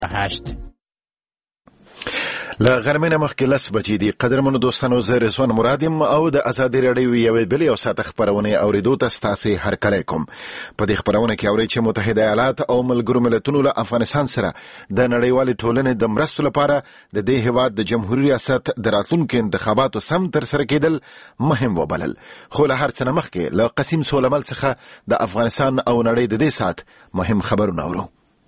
8 له غرمې مخکې 10 بجې دي. قدرمنو دوستانو، زه رضوان مراد یم او د ازادي راډیو یوې بلې او ساعت خبرونه اوریدو ته ستاسو هرکلی کوم. په دې خبرونه کې اورئ چې متحده ایالات او ملګرو ملتونو له افغانستان سره د نړیوالې ټولنې د مرستو لپاره د دې هیواد د جمهوریت ریاست د راتلونکو انتخاباتو سم تر سره کېدل مهم وبلل. خو له هر څه نه مخکې له قسیم سولمل څخه د افغانستان او نړۍ د دې ساعت مهم خبرونه اورو.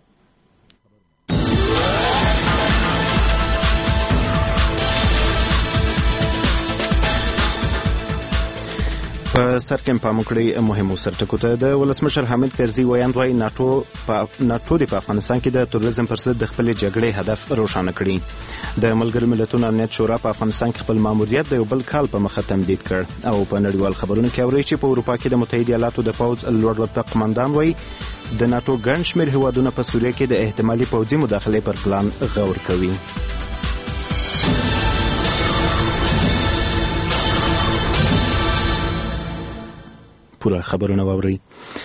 په سر کې پام وکړئ مهمو سرټکو ته. د ولسمشر حامد کرزي ویاند وايي ناتو د افغانستان کې د تروریزم پر ضد د خپل جګړې هدف روښانه کړي. د ملګرو ملتونو امنیت شورا په افغانستان کې خپل ماموریت د یو بل کال په مخه تمدید کړ. او په نړیوال خبرونو کې اورئ چې په اروپا کې د متحده ایالاتو د پوځ لوړ رتبه قماندان وايي د ناتو ګڼ شمېر هیوادونه په سوریه کې د احتمالي پوځي مداخلې پر پلان غور کوي. پوره خبرونه واورئ.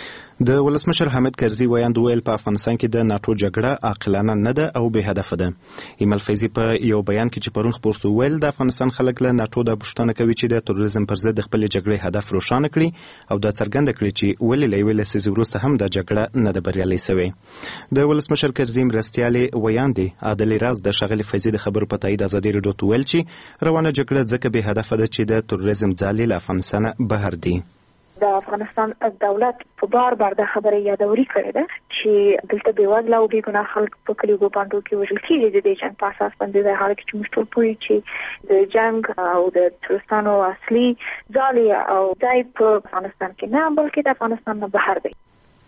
د ولسمشر حامد کرزي ویاند ویل په افغانستان کې د ناتو جګړه عاقلانه نه ده او بې هدفه ده. ایمل فیضي په یو بیان کې چې پرون خپور شو ویل د افغانستان خلک له ناتو د پوښتنه کوي چې د تروریزم پر ضد خپل جګړې هدف روښانه کړي او دا څرګنده کړي چې ولې له یوې لسیزې وروسته هم د جګړه نه ده بریالۍ سوې. د ولسمشر کرزي مرستیالې ویاندې عادلې راز د ښاغلي فیضي د خبرو په تایید ازادي راډیو ته ویل چې روانه جګړه ځکه بې هدفه ده چې د تروریزم ځالې له افغانستانه بهر دي. د افغانستان دولت په بار د خبرې یادوري کړې ده چې دلته بېوزله او بېګناه خلک په کلیو باندې کې وژل کېږي د دې جنګ په اساس باندې. د حال کې چې موږ ټول پوهیږو چې د جنګ او د ترورستانو اصلي ځای او ځای په افغانستان کې نه بلکې د افغانستان نه بهر دی.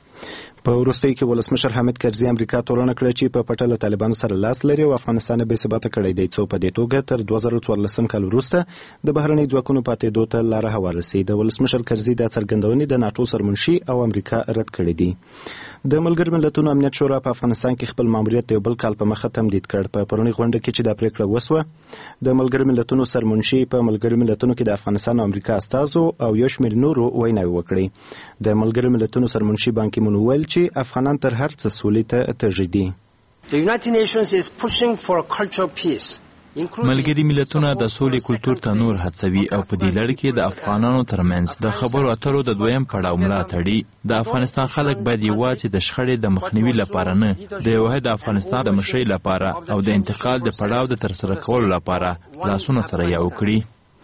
په وروستیو کې ولسمشر حامد کرزي امریکا تورونه کړه چې په پټه له طالبانو سره لاس لري او افغانستان بې ثباته کړی دی، څو په دې توګه تر 2014 کال وروسته د بهرنۍ ځواکونو پاتېدو ته لاره هواره سي. د ولسمشر کرزي د څرګندونې د ناټو سرمنشي او امریکا رد کړی دي. د ملګرو ملتونو امنیت شورا په افغانستان کې خپل ماموریت یو بل کال په مخه تمدید کړ. په پرونی غونډه کې چې دا پریکړه وسوه د ملګرو ملتونو سرمنشي په ملګرو ملتونو کې د افغانستان او امریکا استازو او یو شمېر نورو ویناوې وکړې. د ملګرو ملتونو سرمنشي بان کی مون ویل چې افغانان تر هر څه سولې ته ترجیح دي. The United Nations is pushing for cultural peace. ملګري ملتونه د سولې کلتور ته نور هڅوي او په دې لړ کې د افغانانو ترمنځ د خبرو اترو د دویم پړاو ملاتړي. د افغانستان خلک باید یوازې د شخړې د مخنیوي لپاره نه، د یو واحد افغانستان د مشرۍ لپاره او د انتقال د پړاو د ترسره کولو لپاره لاسونه سره یو کړي.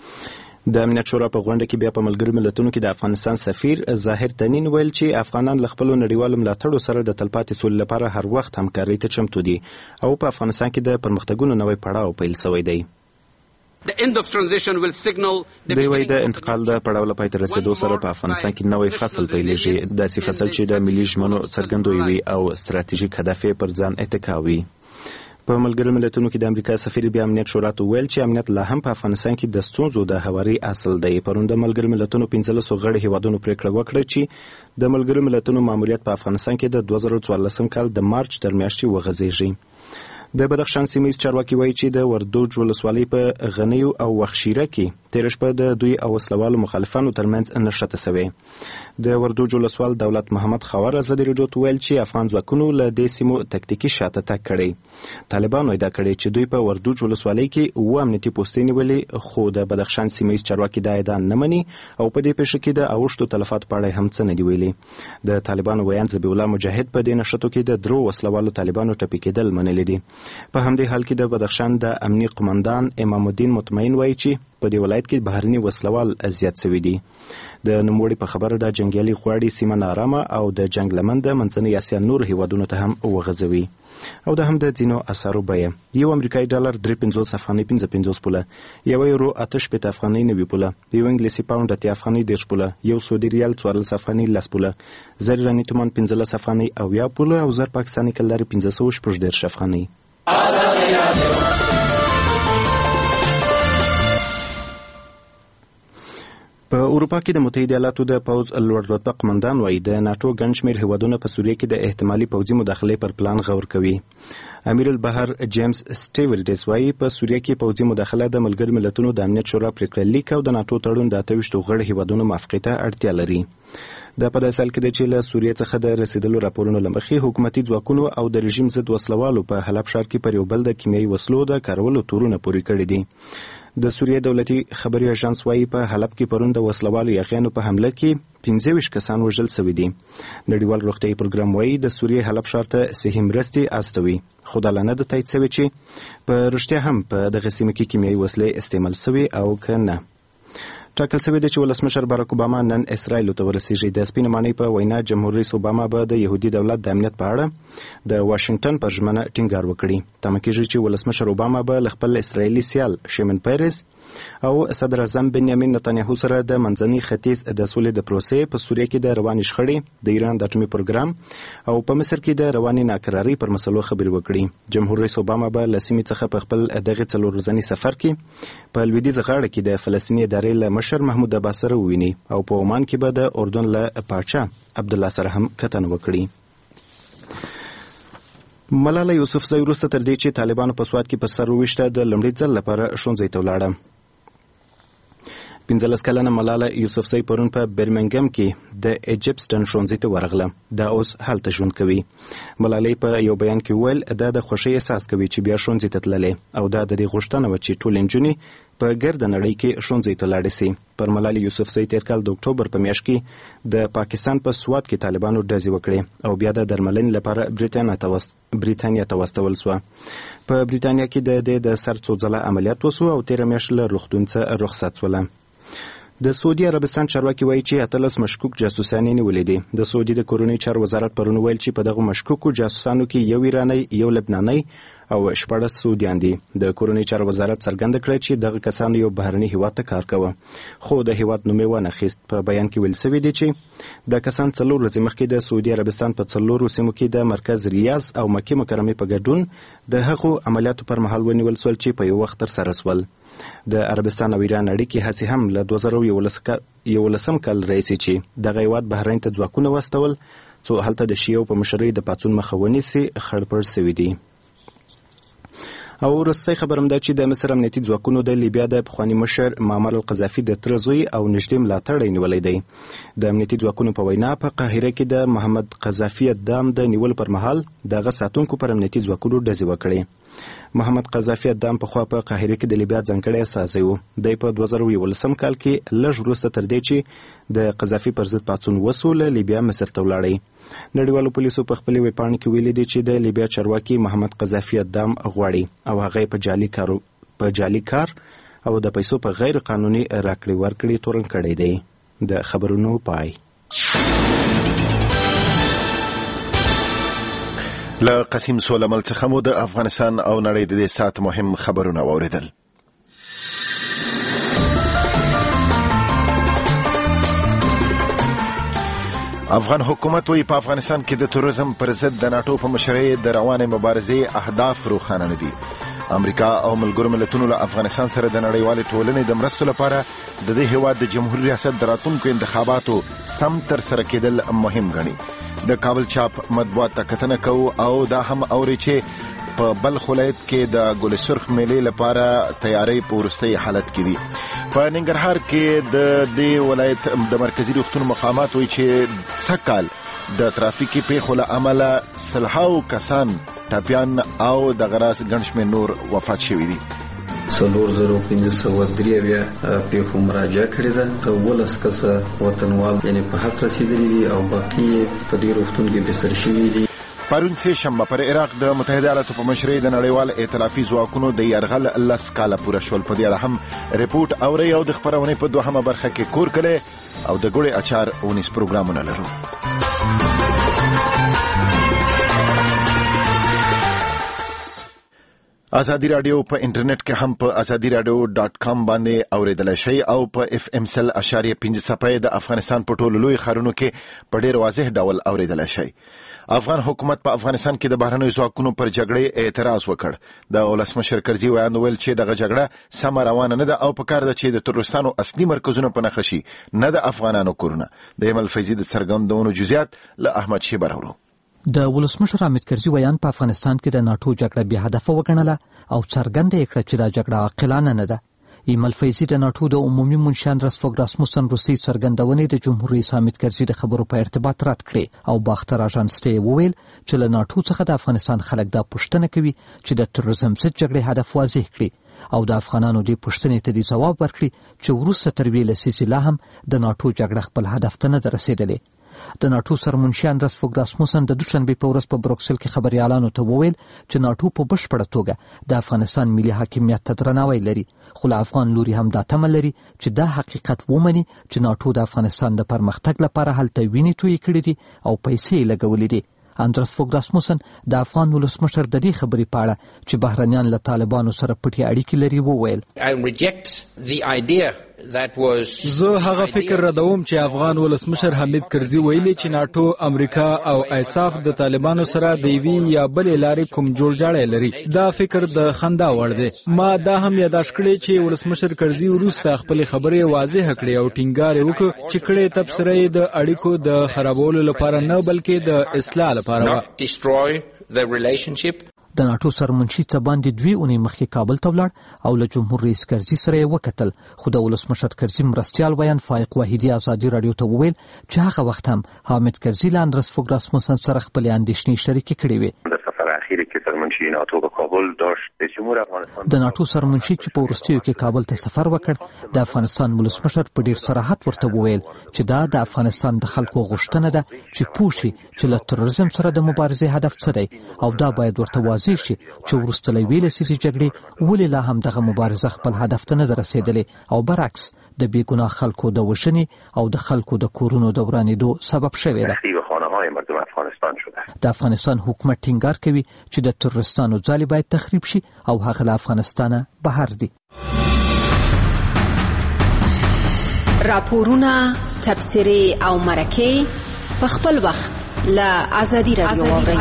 د امنیت شورا په غونډه کې بیا په ملګرو ملتونو کې د افغانستان سفیر ظاهر تنین ویل چې افغانان له خپلو نړیوالو ملاتړو سره د تلپاتې سولې لپاره هر وخت همکارۍ ته چمتو دي او په افغانستان کې د پرمختګونو نوی پړاو پیل شوی دی. دوی وایي د انتقال د پړاو له پای ته رسېدو سره په افغانستان کې نوی فصل پیلېږي، داسې فصل چې د ملي ژمنو څرګندوی وي او ستراتیژیک هدف یې پر ځان اتکا وي. په ملګرو ملتونو کې د امریکا سفیر بیا امنیت شورا ته ویل چې امنیت لا هم په افغانستان کې د ستونزو د هواري اصل دی. پرون د ملګرو ملتونو 15 غړي هیوادونو پریکړه وکړه چې د ملګرو ملتونو ماموریت په افغانستان کې د 2014 کال د مارچ تر میاشتې وغځېږي. د بدخشان سیمه چارواکي وایي چې د وردوج ولسوالۍ په غنیو او وخشیره کې تیر شپه د دوی او وسلوالو مخالفانو ترمنځ نښته سوې. د وردوج ولسوال دولت محمد خاور ازادي راډیو ته ویل چې افغان ځواکونو له دې سیمو تکتیکي شاته تګ کړی. طالبانو ادعا کړې چې دوی په وردوج ولسوالۍ کې 7 امنیتي پوستې نیولې، خو د بدخشان سیمه چارواکي دا ادعا نه مني او په دې پیښه کې د اوښتو تلفات په اړه هم څه نه دی ویلي. د طالبانو ویاند ذبیح الله مجاهد په دې نښتو کې د درو وسلوالو طالبانو ټپي کېدل منلي دي. په همدې حال کې د بدخشان د امنیي قماندان امام الدین مطمئن وایي چې په دې ولایت کې بهرني وسلوال زیات شوي دي. د نوموړي په خبره د جنګیالي غواړي سیمه نارامه او د جنګ لمن د منځنۍ اسیا نور هیوادونو ته هم وغځوي. او د هم د ځینو اثارو بیه یو امریکایي ډالر 3.50 افغانۍ 55 پوله، یو یورو 8 افغانۍ 90 پوله، یو انګلیسي پاوند 10 افغانۍ 10 پوله، یو سعودي ریال 14 افغانۍ 10 پوله، زر ایراني تومان 15 افغانۍ او 10 پوله او زر پاکستاني کلداري 1510 افغانۍ. په اروپا کې د متحده ایالاتو د پوځ لوړ رتبه قماندان وایي د ناټو ګڼ شمېر هیوادونه په سوریه کې د احتمالي پوځي مداخلې پر پلان غور کوي. امیر البحر جیمز سټیوارډس وایي په سوریه کې پوځي مداخله د ملګرو ملتونو د امنیت شورا پریکړه لیک او د ناټو تړون د 28 غړي هیوادونو موافقې ته اړتیا لري. د په داسې حال کې چې له سوریې څخه د رسیدلو راپورونو لمخې حکومتي ځواکونو او د رژیم ضد وسلوالو په حلب ښار کې پر یو بل د کیمیاوي وسلو د کارولو تورونه پورې کړي دي. د سوریې دولتي خبري اژانس وايي په حلب کې پرون د وسلوالو یاغیانو په حمله کې 15 کسان وژل شوي دي. نړیوال روغتیايي پروګرام وايي د سوریې حلب ښار ته صحي مرستې استوي، خو دا نه د تایید شوی چې په رښتیا هم په دغه سیمه کې کیمیاوي وسلې استعمال شوي او که نه. ټاکل شوی دی چې ولسمشر باراک اوباما نن اسرائیل ته ورسیږي. د سپینې ماڼۍ په وینا جمهور رئیس اوباما به د یهودي دولت د امنیت په اړه د واشنگټن پر ژمنه ټینګار وکړي. تمه کېږي چې ولسمشر اوباما به له خپل اسرائیلي سیال شیمون پیرز او صدر اعظم بنیامین نتانیاهو سره د منځني ختیځ د سولې د پروسې په سوریه کې د روانې شخړې، د ایران د اټومي پروګرام او په مصر کې د روانې ناکرارۍ پر مسلو خبرې وکړي. جمهور رئیس اوباما به له سیمې څخه په خپل دغه 4 ورځني سفر کې په لویدیځه غاړه کې د فلسطیني ادارې له مشر محمود عباس سره وویني او په عمان کې به د اردن له پاچا عبدالله سره هم کتنه وکړي. ملاله یوسفزۍ وروسته تر دې چې طالبانو په سوات کې په سر وویشته د لومړي ځل لپاره ښوونځي ته ولاړه. 15 کلنه ملاله یوسفزۍ پرون په برمنګم کې د ایجپټن ښوونځي ته ورغله. دا اوس هلته ژوند کوي. ملالۍ په یو بیان کې وویل دا د خوښۍ احساس کوي چې بیا ښوونځي ته تللې او دا د دې غوښتنه وه چې ټولې نجونې په ګرده نړۍ کې ښوونځي ته لاړې سي. پر ملالۍ یوسفزۍ تیر کال د اکتوبر په میاشت کې د پاکستان په سوات کې طالبانو ډزې وکړې او بیا د درملنې لپاره بریتانیا ته واستول شوه. په بریتانیا کې د سر څو ځله عملیات وشو او تېره میاشت له روغتون څخه رخصت شوله. د سعودي عربستان چارواکي وایي چې 18 مشکوک جاسوسان یې نیولي دي. د سعودي د کورنۍ چارو وزارت پرون ویل چې په دغه مشکوکو جاسوسانو کې یو ایرانی، یو لبنانی او 14 سعودیان دي. د کورنۍ چارو وزارت څرګنده کړه چې دغه کسانو یو بهرني هیواد ته کار کوه، خو د هیواد نوم یې ونه اخیست. په بیان کې ویل شوي دي چې د کسان 4 ورځې مخکې د سعودي عربستان په 4 سیمو کې د مرکز ریاض او مکې مکرمې په ګډون د هغو عملیاتو پر مهال ونیول شول چې په یو وخت ترسره شول. د عربستان او ایران اړیکې هڅې هم له 2011 کال راهیسې چې دغه هیواد بحرین ته ځواکونه واستول څو هلته د شیعو په مشرۍ د پاڅون مخه ونیسي خړپړ شوي دي. او وروستی خبر هم دا چې د مصر امنیتي ځواکونو د لیبیا د پخواني مشر معمر القذافي د تره زوی او نږدې ملاتړی نیولی دی. د امنیتي ځواکونو په وینا په قاهره کې د محمد قذافي اقدام د نیولو پر مهال دغه ساتونکو پر امنیتي ځواکونو ډزې وکړې. محمد قذافي اقدام پخوا په قاهره کې د لیبیا ځانګړی استازی و. دی په 2011 کال کې لږ وروسته تر دې چې د قذافي پر ضد پاڅون وسو له لیبیا مصر ته ولاړی. نړیوالو پولیسو په خپلې ویبپاڼې کې ویلي دي چې د لیبیا چارواکي محمد قذافي اقدام غواړي او هغه په جعلي کار او د پیسو په غیر قانوني راکړې ورکړې تورن کړی دی. د خبرونو پای. له قسیم سولمل څخه مو د افغانستان او نړۍ د دې ساعت مهم خبرونه واوریدل. افغان حکومت وی په افغانستان کې د توریزم پر ضد د ناټو په مشرۍ د روانې مبارزې اهداف روښانه نه دي. امریکا او ملګرو ملتونو له افغانستان سره د نړیوالې ټولنې د مرستو لپاره د دې هیواد د جمهوریت ریاست د راتلونکو انتخاباتو سم ترسره کېدل مهم ګڼي. د کابل چاپ مطبوعات ته کتنه کوو او دا هم اوري چې په بلخ ولایت کې د ګل سرخ میلې لپاره تیاری په وروستي حالت کې دي. په ننګرهار کې د دې ولایت د مرکزی روغتون مقامات وایي چې سږکال د ترافیکي پیښو له امله 100 کسان ټپیان او د غراس ګڼ شمېر نور وفات شوي دي. 4503 پیښو مراجعه کړې ده. 12 کسه وطنوال یعنی په حق رسیدلي دي او باقي په ډېر روغتون کې بستر شوي دي. پرون سه شنبه پر عراق د متحده ایالاتو په مشرۍ د نړیوال ائتلافي ځواکونو د یرغل 10 کاله پوره شول. په دې اړه هم ریپورت اوري او د خبرونې په دوهمه برخه کې کور کړي او د ګوړې اچار 19 پروګرامونه لرو. ازادي رادیو په انټرنیټ کې هم په azadiradio.com باندې اوریدلای شئ او په FM 100.5 د افغانستان په ټولو لوی ښارونو کې په ډیر واضح ډول اوریدلای شئ. افغان حکومت په افغانستان کې د بهرنیو ځواکونو پر جګړې اعتراض وکړ. د ولسمشر کرزي ویان ویل چې دغه جګړه سم روانه نه ده او په کار ده چې د تروریستانو اصلي مرکزونه په نښه شي، نه د افغانانو کورونه. د ایمل فیضي د څرګندونو جزئیات له احمد شیبه راوړو. د ولسمشر حامد کرزي ویان په افغانستان کې د ناټو جګړه بې هدفه وګڼله او څرګنده یې کړه چې دا جګړه عاقلانه نه ده. ایمل فیضي د ناټو د عمومي منشي اندرس فوګ راسموسن روسي څرګندونې د جمهور رئیس حامد کرزي د خبرو په ارتباط رد کړې او باختر اژانس ته وویل چې له ناټو څخه د افغانستان خلک دا پوښتنه کوي چې د تروریزم ضد جګړې هدف واضح کړي او د افغانانو دې پوښتنې ته د جواب ورکړي چې وروسته تر ویلې لسیزې لا هم د ناټو جګړه خپل هدف ته نه رسیدلې. د ناټو سرمنشي اندرس فوګ راسموسن د دوشنبه په ورځ په بروکسل کې خبريالانو ته وویل چې ناټو په بشپړه توګه د افغانستان ملي حاکمیت ته درناوی لري، خو له افغان لوري هم دا تمه لري چې دا حقیقت ومني چې ناټو د افغانستان د پرمختګ لپاره هلته وینې تویې کړې دي او پیسې لګولې دي. اندرس فوګ راسموسن د افغان ولسمشر د دې خبرې په اړه چې بهرنیان له طالبانو سره پټې اړیکې لري وویل زه هغه فکر ردوم چې افغان ولسمشر حامد کرزي ویلي چې ناټو، امریکا او ایساف د طالبانو سره د یوې یا بلې لارې کوم جوړجاړی لري. دا فکر د خندا وړ دی. ما دا هم یاداښت کړی چې ولسمشر کرزي وروسته خپلې خبرې واضح کړې او ټینګار یې وکړ چې کړې تبصره یې د اړیکو د خرابولو لپاره نه بلکې د اصلاح لپاره وه. د ناټو سرمنشي څه باندې 2 اونۍ مخکې کابل ته ولاړ او له جمهور رئیس کرزي سره یې وکتل، خو د ولسمشر کرزي مرستیال ویان فائق واحدي ازادي رادیو ته وویل چې هغه وخت هم حامد کرزي له اندرس فوګ راسموسن سره خپلې اندېښنې شریکې کړې وې. د ناټو سرمنشي چې په وروستیو کې کابل ته سفر وکړ د افغانستان ولسمشر په ډیر صراحت ورته وویل چې دا د افغانستان د خلکو غوښتنه ده چې پوه شي چې له تروریزم سره د مبارزې هدف څه دی او دا باید ورته واضح شي چې وروسته له یوې لسیزې جګړې ولې لا هم دغه مبارزه خپل هدف ته نه رسېدلې او برعکس د بېګناه خلکو د وژنې او د خلکو د کورونو د ورانېدو سبب شوې ده. د افغانستان حکومت ټینګار کوي چې د تروریستانو ځالې باید تخریب شي او هغه له افغانستانه بهر دي. راپورونه، تبصرې او مرکې په خپل وخت له ازادي رادیو واورئ.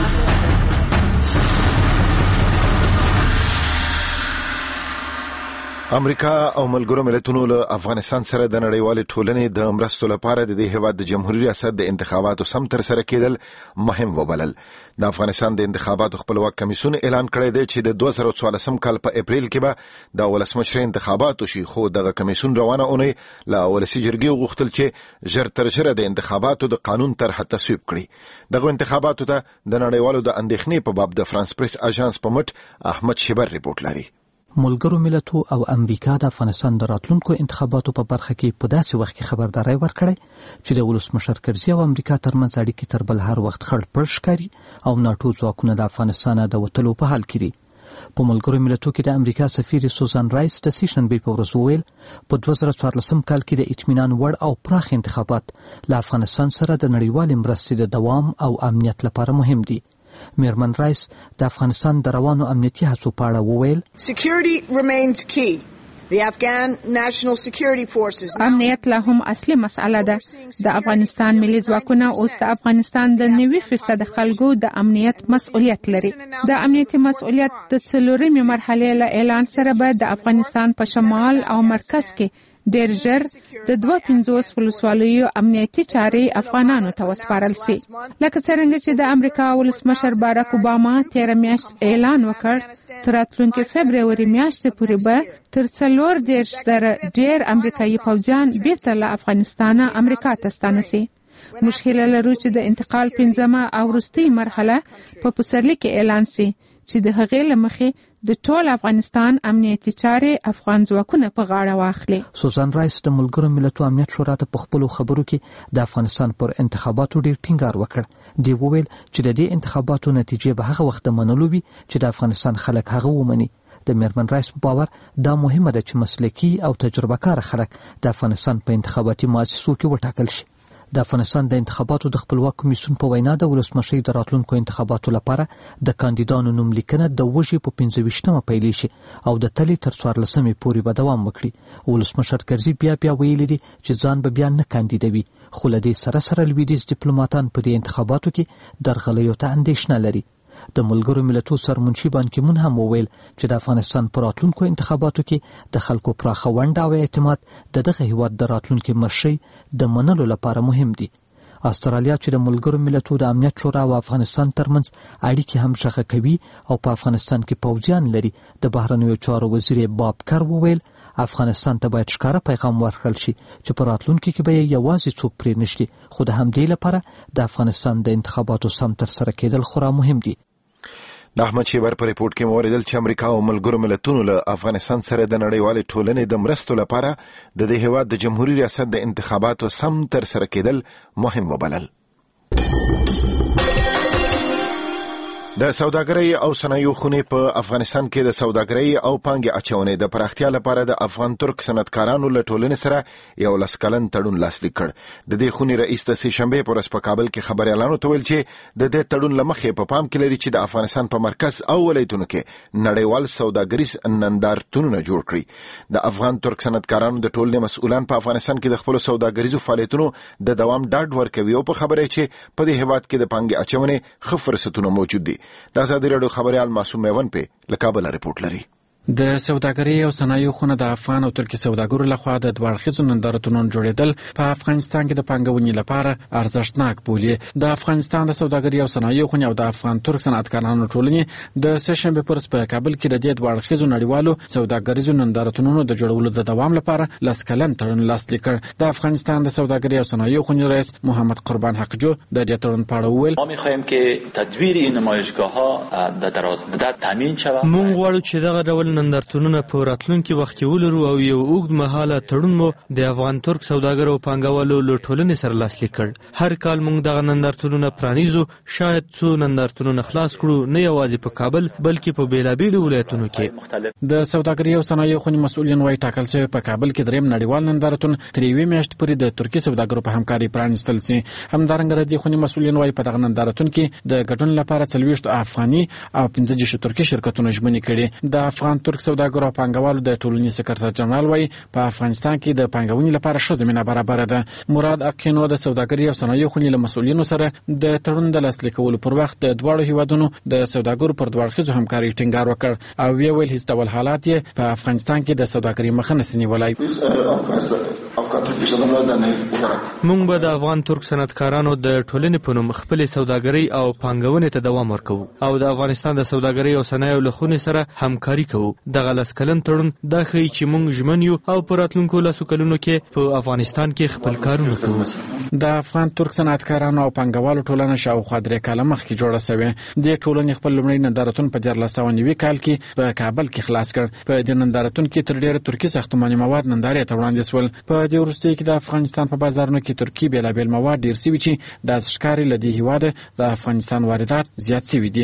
امریکا او ملګرو ملتونو له افغانستان سره د نړیوالې ټولنې د مرستو لپاره د دې هیواد د جمهوریت ریاست د انتخاباتو سم تر سره کېدل مهم وبلل. د افغانستان د انتخاباتو خپلواک کمیسیون اعلان کړی دی چې د 2014 کال په اپریل کې به د ولسمشر انتخابات وشي، خو دغه کمیسیون روانه اونۍ له ولسي جرګې غوښتل چې ژر تر ژره د انتخاباتو د قانون طرحه تصویب کړي. دغه انتخاباتو ته د نړیوالو د اندېښنې په باب د فرانس پریس اژانس په مټ احمد شیبر ریپورت لري. ملګرو ملتونو او امریکا د افغانستان د راتلونکو انتخاباتو په برخه کې په داسې وخت کې خبرداري ورکړې چې د ولسمشر کرزي او امریکا ترمنځ اړیکې تر بل هر وخت خړ پړ ښکاري او ناټو ځواکونه د افغانستان د وتلو په حال کې دي. په ملګرو ملتونو کې د امریکا سفیر سوزان رایس د سیشنبه په ورځ وویل په 2014 کال کې د اطمینان وړ او پراخ انتخابات له افغانستان سره د نړیوال مرستې د دوام او امنیت لپاره مهم دي. میرمن رایس د افغانستان د روانو امنیتي هڅو په اړه وویل امنیت لا هم اصلي مسأله ده. د افغانستان ملي ځواکونه اوس د افغانستان د 90% خلکو د امنیت مسؤلیت لري. د امنیتي مسؤلیت د 4مې مرحلې له اعلان سره به د افغانستان په شمال او مرکز کې ډېر ژر د 52 ولسوالیو امنیتي چارې افغانانو ته وسپارل شي. لکه څنګه چې د امریکا ولسمشر باراک اوباما 13 میاشت اعلان وکړ تر راتلونکي فبروري میاشتې پورې به تر 40,000 ډېر امریکایي پوځیان بیرته له افغانستانه امریکا ته ستانه شي. موږ هیله لرو چې د انتقال 5مه او وروستۍ مرحله په پسرلي کې اعلان شي چې د هغې له مخې د ټول افغانستان امنیتي چارې افغان ځواکونه په غاړه واخلي. سوزان رایس د ملګرو ملتونو امنیت شورا ته په خپلو خبرو کې د افغانستان پر انتخاباتو ډیر ټینګار وکړ. دی وویل چې د دې انتخاباتو نتیجې به هغه وخت منلو وي چې د افغانستان خلک هغه ومني. د میرمن رایس په باور دا مهمه ده چې مسلکي او تجربه کار خلک د افغانستان په انتخاباتي مؤسسو کې وټاکل شي. د افغانستان د انتخاباتو د خپلواک کمیسیون په وینا د ولسمشر د راتلونکو انتخاباتو لپاره د کاندیدانو نوم لیکنه د وژې په 15مه پیل شي او د تلې تر 14مې پورې به دوام وکړي. ولسمشر کرزي بیا ویلي دي چې ځان به بیا نه کاندیدوي، خو له دې سره لویدیځ ډیپلوماټان په دې انتخاباتو کې درغلیو ته اندېښنه لري. د ملګرو ملتونو سرمنشي بان کی مون هم وویل چې د افغانستان پر راتلونکو انتخاباتو کې د خلکو پراخه ونډه او اعتماد دغه هیواد د راتلونکو مرشي د منلو لپاره مهم دي. استرالیا چې د ملګرو ملتونو د امنیت شورا او افغانستان ترمنځ اړیکې هم ښه کوي او په افغانستان کې پوځیان لري، د بهرنیو چارو وزیر باب کر وویل افغانستان ته باید ښکاره پیغام ورکړل شي چې په راتلونکي کې به یوازې څوک پرې نشي، خو د همدې لپاره د افغانستان د انتخاباتو سم ترسره کېدل خورا مهم دي. د احمد شیبر په ریپورت کې موریدل چې امریکا او ملګرو ملتونو له افغانستان سره د نړیوالې ټولنې د مرستو لپاره د دې هېواد د جمهوریت ریاست د انتخاباتو سم ترسره کېدل مهم وبلل. د سوداګرۍ او صنایعو خونې په افغانستان کې د سوداګرۍ او پانګې اچونې د پراختیا لپاره د افغان ترک صنعتکارانو له ټولنې سره یو لسکلن تړون لاسلیک کړ. د دې خونې رئیس د سې شنبې په ورځ په کابل کې خبريالانو ته ویل چې د دې تړون له مخې په پام کې لري چې د افغانستان په مرکز او ولایتونو کې نړیوال سوداګریز نندارتونونه جوړ کړي. د افغان ترک صنعتکارانو د ټولنې مسؤلان په افغانستان کې د خپل سوداګریزو فعالیتونو د دوام ډاډ ورکوي او په خبره چې په دې هېواد کې د پانګې اچونې ښه فرصتونه موجود دي. د ازادي راډیو خبريال معصوم میوند په لکابل ریپورت لري. د سوداګرۍ او صنایعو خونه د افغان او ترکي سوداګرو لخوا د دوه اړخیزو نندارتونونو جوړېدل په افغانستان کې د پانګونې لپاره ارزښتناک بولي. د افغانستان د سوداګرۍ او صنایعو خونه او د افغان ترک صنعتکارانو ټولنې د سه شنبې پر ورځ په کابل کې د دې دوه اړخیزو نړیوالو سوداګریزو نندارتونونو د جوړولو د دوام لپاره لسکلن تړون لاسلیک کړ. د افغانستان د سوداګرۍ او صنایعو خونه رئیس محمد قربان حقجو د دې تړون په اړه وویل: ما می‌خوایم که تدویر این نمایشگاه‌ها در دراز مدت تامین شود. موږ غواړو چې دغه ډول نندارتونونه په راتلونکي وخت کې ولرو او یو اوږد مهاله تړون مو د افغان ترک سوداګرو او پانګوالو له ټولنې سره لاسلیک کړ. هر کال موږ دغه نندارتونونه پرانیزو، شاید څو نندارتونونه خلاص کړو، نه یوازې په کابل بلکې په بیلابیلو ولایتونو کې. د سوداګرۍ او صنایعو خونې مسؤلین وايي ټاکل شوی په کابل کې دریم نړیوال نندارتون تر یوې میاشتې پورې د ترکي سوداګرو په همکارۍ پرانیستل شي. همدارنګه د دې خونې مسؤلین وايي په دغه نندارتون کې د ګډون لپاره 40 افغاني او 15 ترکي شرکتونه ژمنې کړي. د افغان ترک سوداګرو او پانګوالو د ټولنې سکرټر جنرال وايي په افغانستان کې د پانګونې لپاره ښه زمینه برابره ده. مراد اقینو د سوداګرۍ او صنایعو خونې له مسؤلینو سره د تړون د لاسلیکولو پر وخت د دواړو هیوادونو د سوداګرو پر دوه اړخیزو همکارۍ ټینګار وکړ او ویل هیڅ ډول حالات یې په افغانستان کې د سوداګرۍ مخه نشي نیولای. موږ به د افغان ترک صنعتکارانو د ټولنې په نوم خپل سوداګرۍ او پانګونې ته دوام ورکوو او د افغانستان د سوداګرۍ او صنایعو له خونې سره همکاري کوو. دغه لسکلن تړون دا ښیي چې موږ ژمن یو او په راتلونکو لسو کلونو کې په افغانستان کې خپل کارونه کوو. د افغان ترک صنعتکارانو او پانګوالو ټولنه شاوخوا 3 کاله مخکې جوړه شوې. د ټولنې خپل لومړی نندارتون په 1990 کال کې په کابل کې خلاص کړ. په دې نندارتون کې تر ډیره ترکي ساختماني مواد نندارې ته وړاندې شول. په دې وروستیو کې د افغانستان په بازارونو کې ترکي بیلابیل مواد ډیر شوي چې د ښکاري له دې هیواده د افغانستان واردات زیات شوي دي.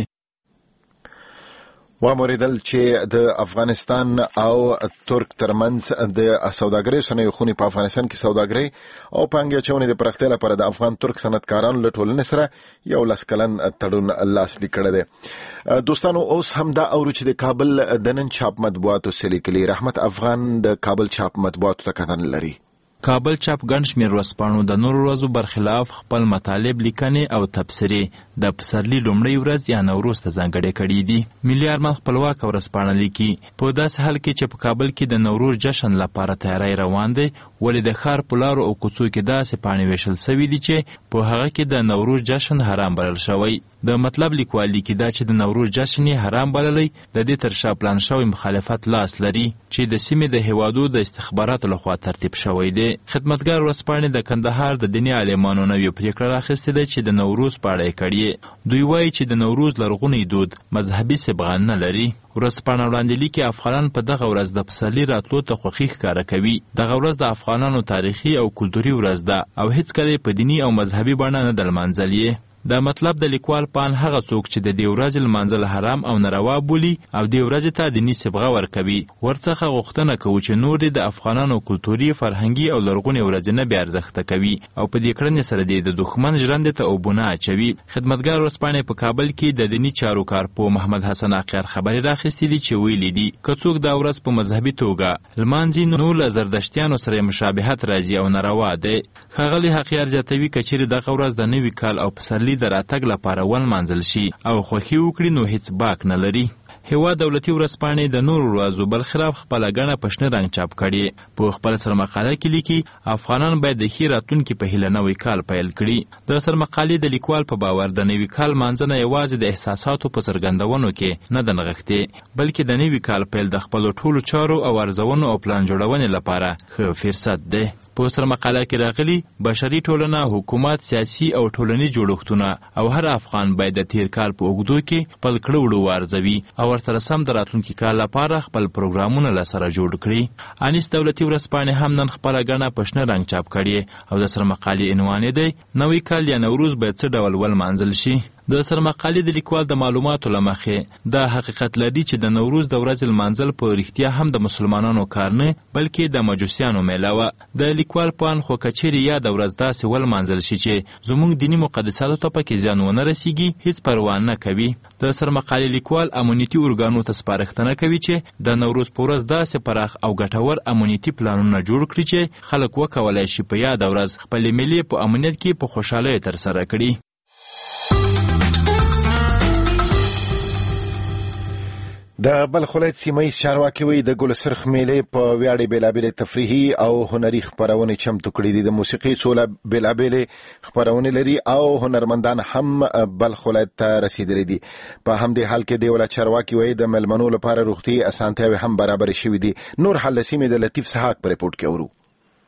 واموریدل چې د افغانستان او ترک ترمنځ د سوداګرۍ صنایعو خونې په افغانستان کې سوداګرۍ او پانګې اچونې د پراختیا لپاره د افغان ترک صنعتکارانو له ټولنې سره یو لسکلن تړون لاسلیک کړی دی. دوستانو اوس هم دا اورو چې د کابل د نن چاپ مطبوعاتو څه لیکلي. رحمت افغان د کابل چاپ مطبوعاتو ته کتنه لري. کابل چاپ ګڼ شمېر ورځپاڼو د نورو ورځو برخلاف خپل مطالب لیکنې او تبصرې د پسرلي لومړۍ ورځ یا نوروز ته ځانګړې کړي دي. ملي ارمان خپلواک ورځپاڼه لیکي په داسې حال کې چې په کابل کې د نوروز جشن لپاره تیاری روان دی، ولې د ښار په لارو او کوڅو کې داسې پاڼې ویشل سوي دي چې په هغه کې د نوروز جشن حرام بلل شوی. د مطلب لیکوال لیکي دا چې د نوروز جشن یې حرام بللی د دې تر شا پلان شوی مخالفت لاس لري چې د سیمې د هیوادو د استخباراتو لخوا ترتیب شوی دی. خدمتګار ورځپاڼې د کندهار د دیني عالمانو نوې پریکړه راخیستې ده چې د نوروز په اړه یې کړي. دوی وایي چې د نوروز لرغونی دود مذهبي صبغه نه لري. ورځپاڼه وړاندې لیکي افغانان په دغه ورځ د پسرلي راتلو ته خوښي ښکاره کوي. دغه ورځ د افغانانو تاریخي او کلتوري ورځ ده او هیڅکله په دیني او مذهبي بڼه نه ده لمانځلې. دا مطلب د لیکوال پان هغه څوک چې د دې ورځې لمانځل حرام او ناروا بولي او دې ورځې ته دیني صبغه ورکوي ورڅخه غوښتنه کوي چې نور د افغانانو کلتوري فرهنګي او لرغونې ورځې نه بې ارزښته کوي او په دې کړنې سره د دښمن ژرندې ته اوبونه اچوي. خدمتګار ورځپاڼې په کابل کې د دیني چارو کارپوه محمد حسن اقیار خبرې راخیستې دي چې ویلي دي که څوک دا ورځ په مذهبي توګه لمانځي نو له زردشتیانو سره مشابهت راځي او ناروا دی. ښاغلي اقیار زیاتوي که چیرې دغه ورځ د نوي کال او پسرلي د راتګ لپاره ولمانځل شي او خوښي وکړي نو هیڅ باک نه لري. هیواد دولتي ورځپاڼې د نورو ورځو برخلاف خپله ګڼه په شنه رنګ چاپ کړې. په خپله سرمقاله کې لیکي افغانان باید د ښې راتلونکي په هیله نوی کال پیل کړي. د سرمقالې د لیکوال په باور د نوي کال مانځنه یوازې د احساساتو په څرګندونو کې نه ده نغښتې، بلکې د نوي کال پیل د خپلو ټولو چارو او ارزونو او پلان جوړونې لپاره ښه فرصت دی. په سرمقاله کې راغلي بشري ټولنه، حکومت، سیاسي او ټولنیز جوړښتونه او هر افغان باید د تیر کال په اوږدو کې خپل کړه وړه وارزوي او ورسره سم د راتلونکي کال لپاره خپل پروګرامونه له سره جوړ کړي. انیس دولتي ورځپاڼې هم نن خپله ګڼه په شنه رنګ چاپ کړې او د سرمقالې عنوان دی نوی کال یا نوروز باید څه ډول ولمانځل شي. د سرمقالې د لیکوال د معلوماتو له مخې دا حقیقت لري چې د نوروز د ورځې لمانځل په رښتیا هم د مسلمانانو کار نه بلکې د مجوسیانو میله وه. د لیکوال په اند خو که چیرې یاده ورځ داسې ولمانځل شي چې زموږ دیني مقدساتو ته پکې زیان ونه رسیږي هیڅ پروا نه کوي. د سرمقالې لیکوال امنیتي ارګانو ته سپارښتنه کوي چې د نوروز په ورځ داسې پراخ او ګټور امنیتي پلانونه جوړ کړي چې خلک وکولای شي په یاده ورځ خپلې میلې په امنیت کې په خوشحالۍ ترسره کړي. د بلخ ولایت سیمه ییز چارواکي وایي د ګل سرخ میلې په ویاړې بېلابېلې تفریحي او هنري خپرونې چمتو کړي دي. د موسیقي څو بېلابېلې خپرونې لري او هنرمندان هم بلخ ولایت ته رسیدلي دي. په همدې حال کې د ولایت چارواکي وایي د مېلمنو لپاره روغتیایي اسانتیاوې هم برابرې شوي دي. نور حال له سیمې د لطیف سحاق په ریپورټ کې اورو.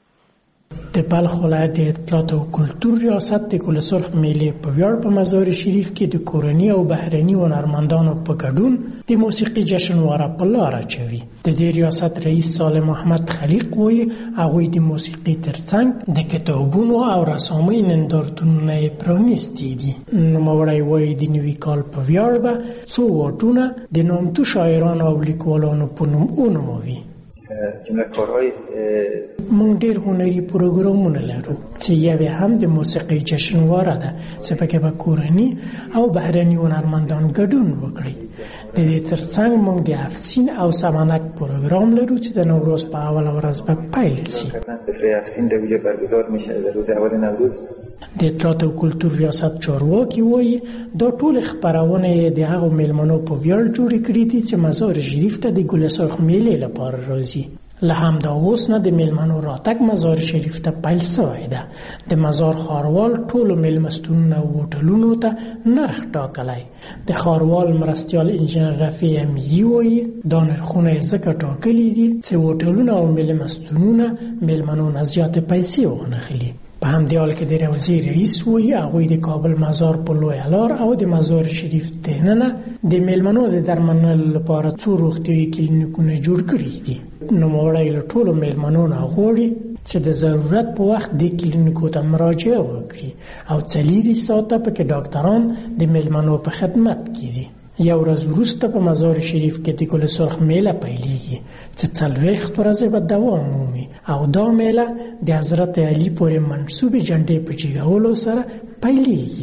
د بلخ ولایت د اطلاعات او کلتور ریاست د ګل سرخ میلې په ویاړ په مزار شریف کې د کورني او بهرني هنرمندانو په ګډون د موسیقي جشنواره په لاره چوي. د دې ریاست رئیس صالح محمد خلیق وایي هغوی د موسیقي ترڅنګ د کتابونو او رسامۍ نندارتونونه یې پرانیستي دي. نوموړی وایي د نوي کال په ویاړ به څو واټونه د نامتو شاعرانو او لیکوالانو په نوم ونوموي. جمله کارهای مونږ ډېر هنري پروګرامونه لرو چې یوه هم د موسیقي جشنواره ده چې پکې به کورني او بهرني هنرمندان ګډون وکړي. د دې ترڅنګ مونږ د افسین او سمنک پروګرام لرو چې د نوروز په اوله ورځ به پیل شي. افسین در اونجا برگزار میشه در روز اول نوروز. د اطلاعات او کلتور ریاست چارواکي وایي دا ټول خپرونې د هغو میلمنو په ویاړ جوړې کړي دي چې مزار شریف ته د ګل سرخ میلې لپاره راځي. له همدا اوس نه د میلمنو راتګ مزار شریف ته پیل شوی ده. د مزار ښاروال ټولو میلمستونونو او هوټلونو ته نرخ ټاکلی. د ښاروال مرستیال انجینر رفیع امیري وایي دا نرخونه یې ځکه ټاکلي دي چې هوټلونه او میلمستونونه میلمنو نه زیاتې پیسې وانخلي. په همدې حال کې د روضې رئیس وایي هغوی د کابل مزار په لویه لار او د مزار شریف دننه د میلمنو د درملنې لپاره څو روغتیایي کلینیکونه جوړ کړي دي. نوموړی له ټولو میلمنو نه غواړي چې د ضرورت په وخت د کلینیکو ته مراجعه وکړي او 4 ساعته پکې ډاکټران د میلمنو په خدمت کې دي. یو ورځ وروسته په مزار شریف کې د ګل سرخ میله پیلېږي چې 40 ورځې به دوام مومي او دا میله د حضرت علي پورې منسوبې جنډې په جګولو سره پیلېږي.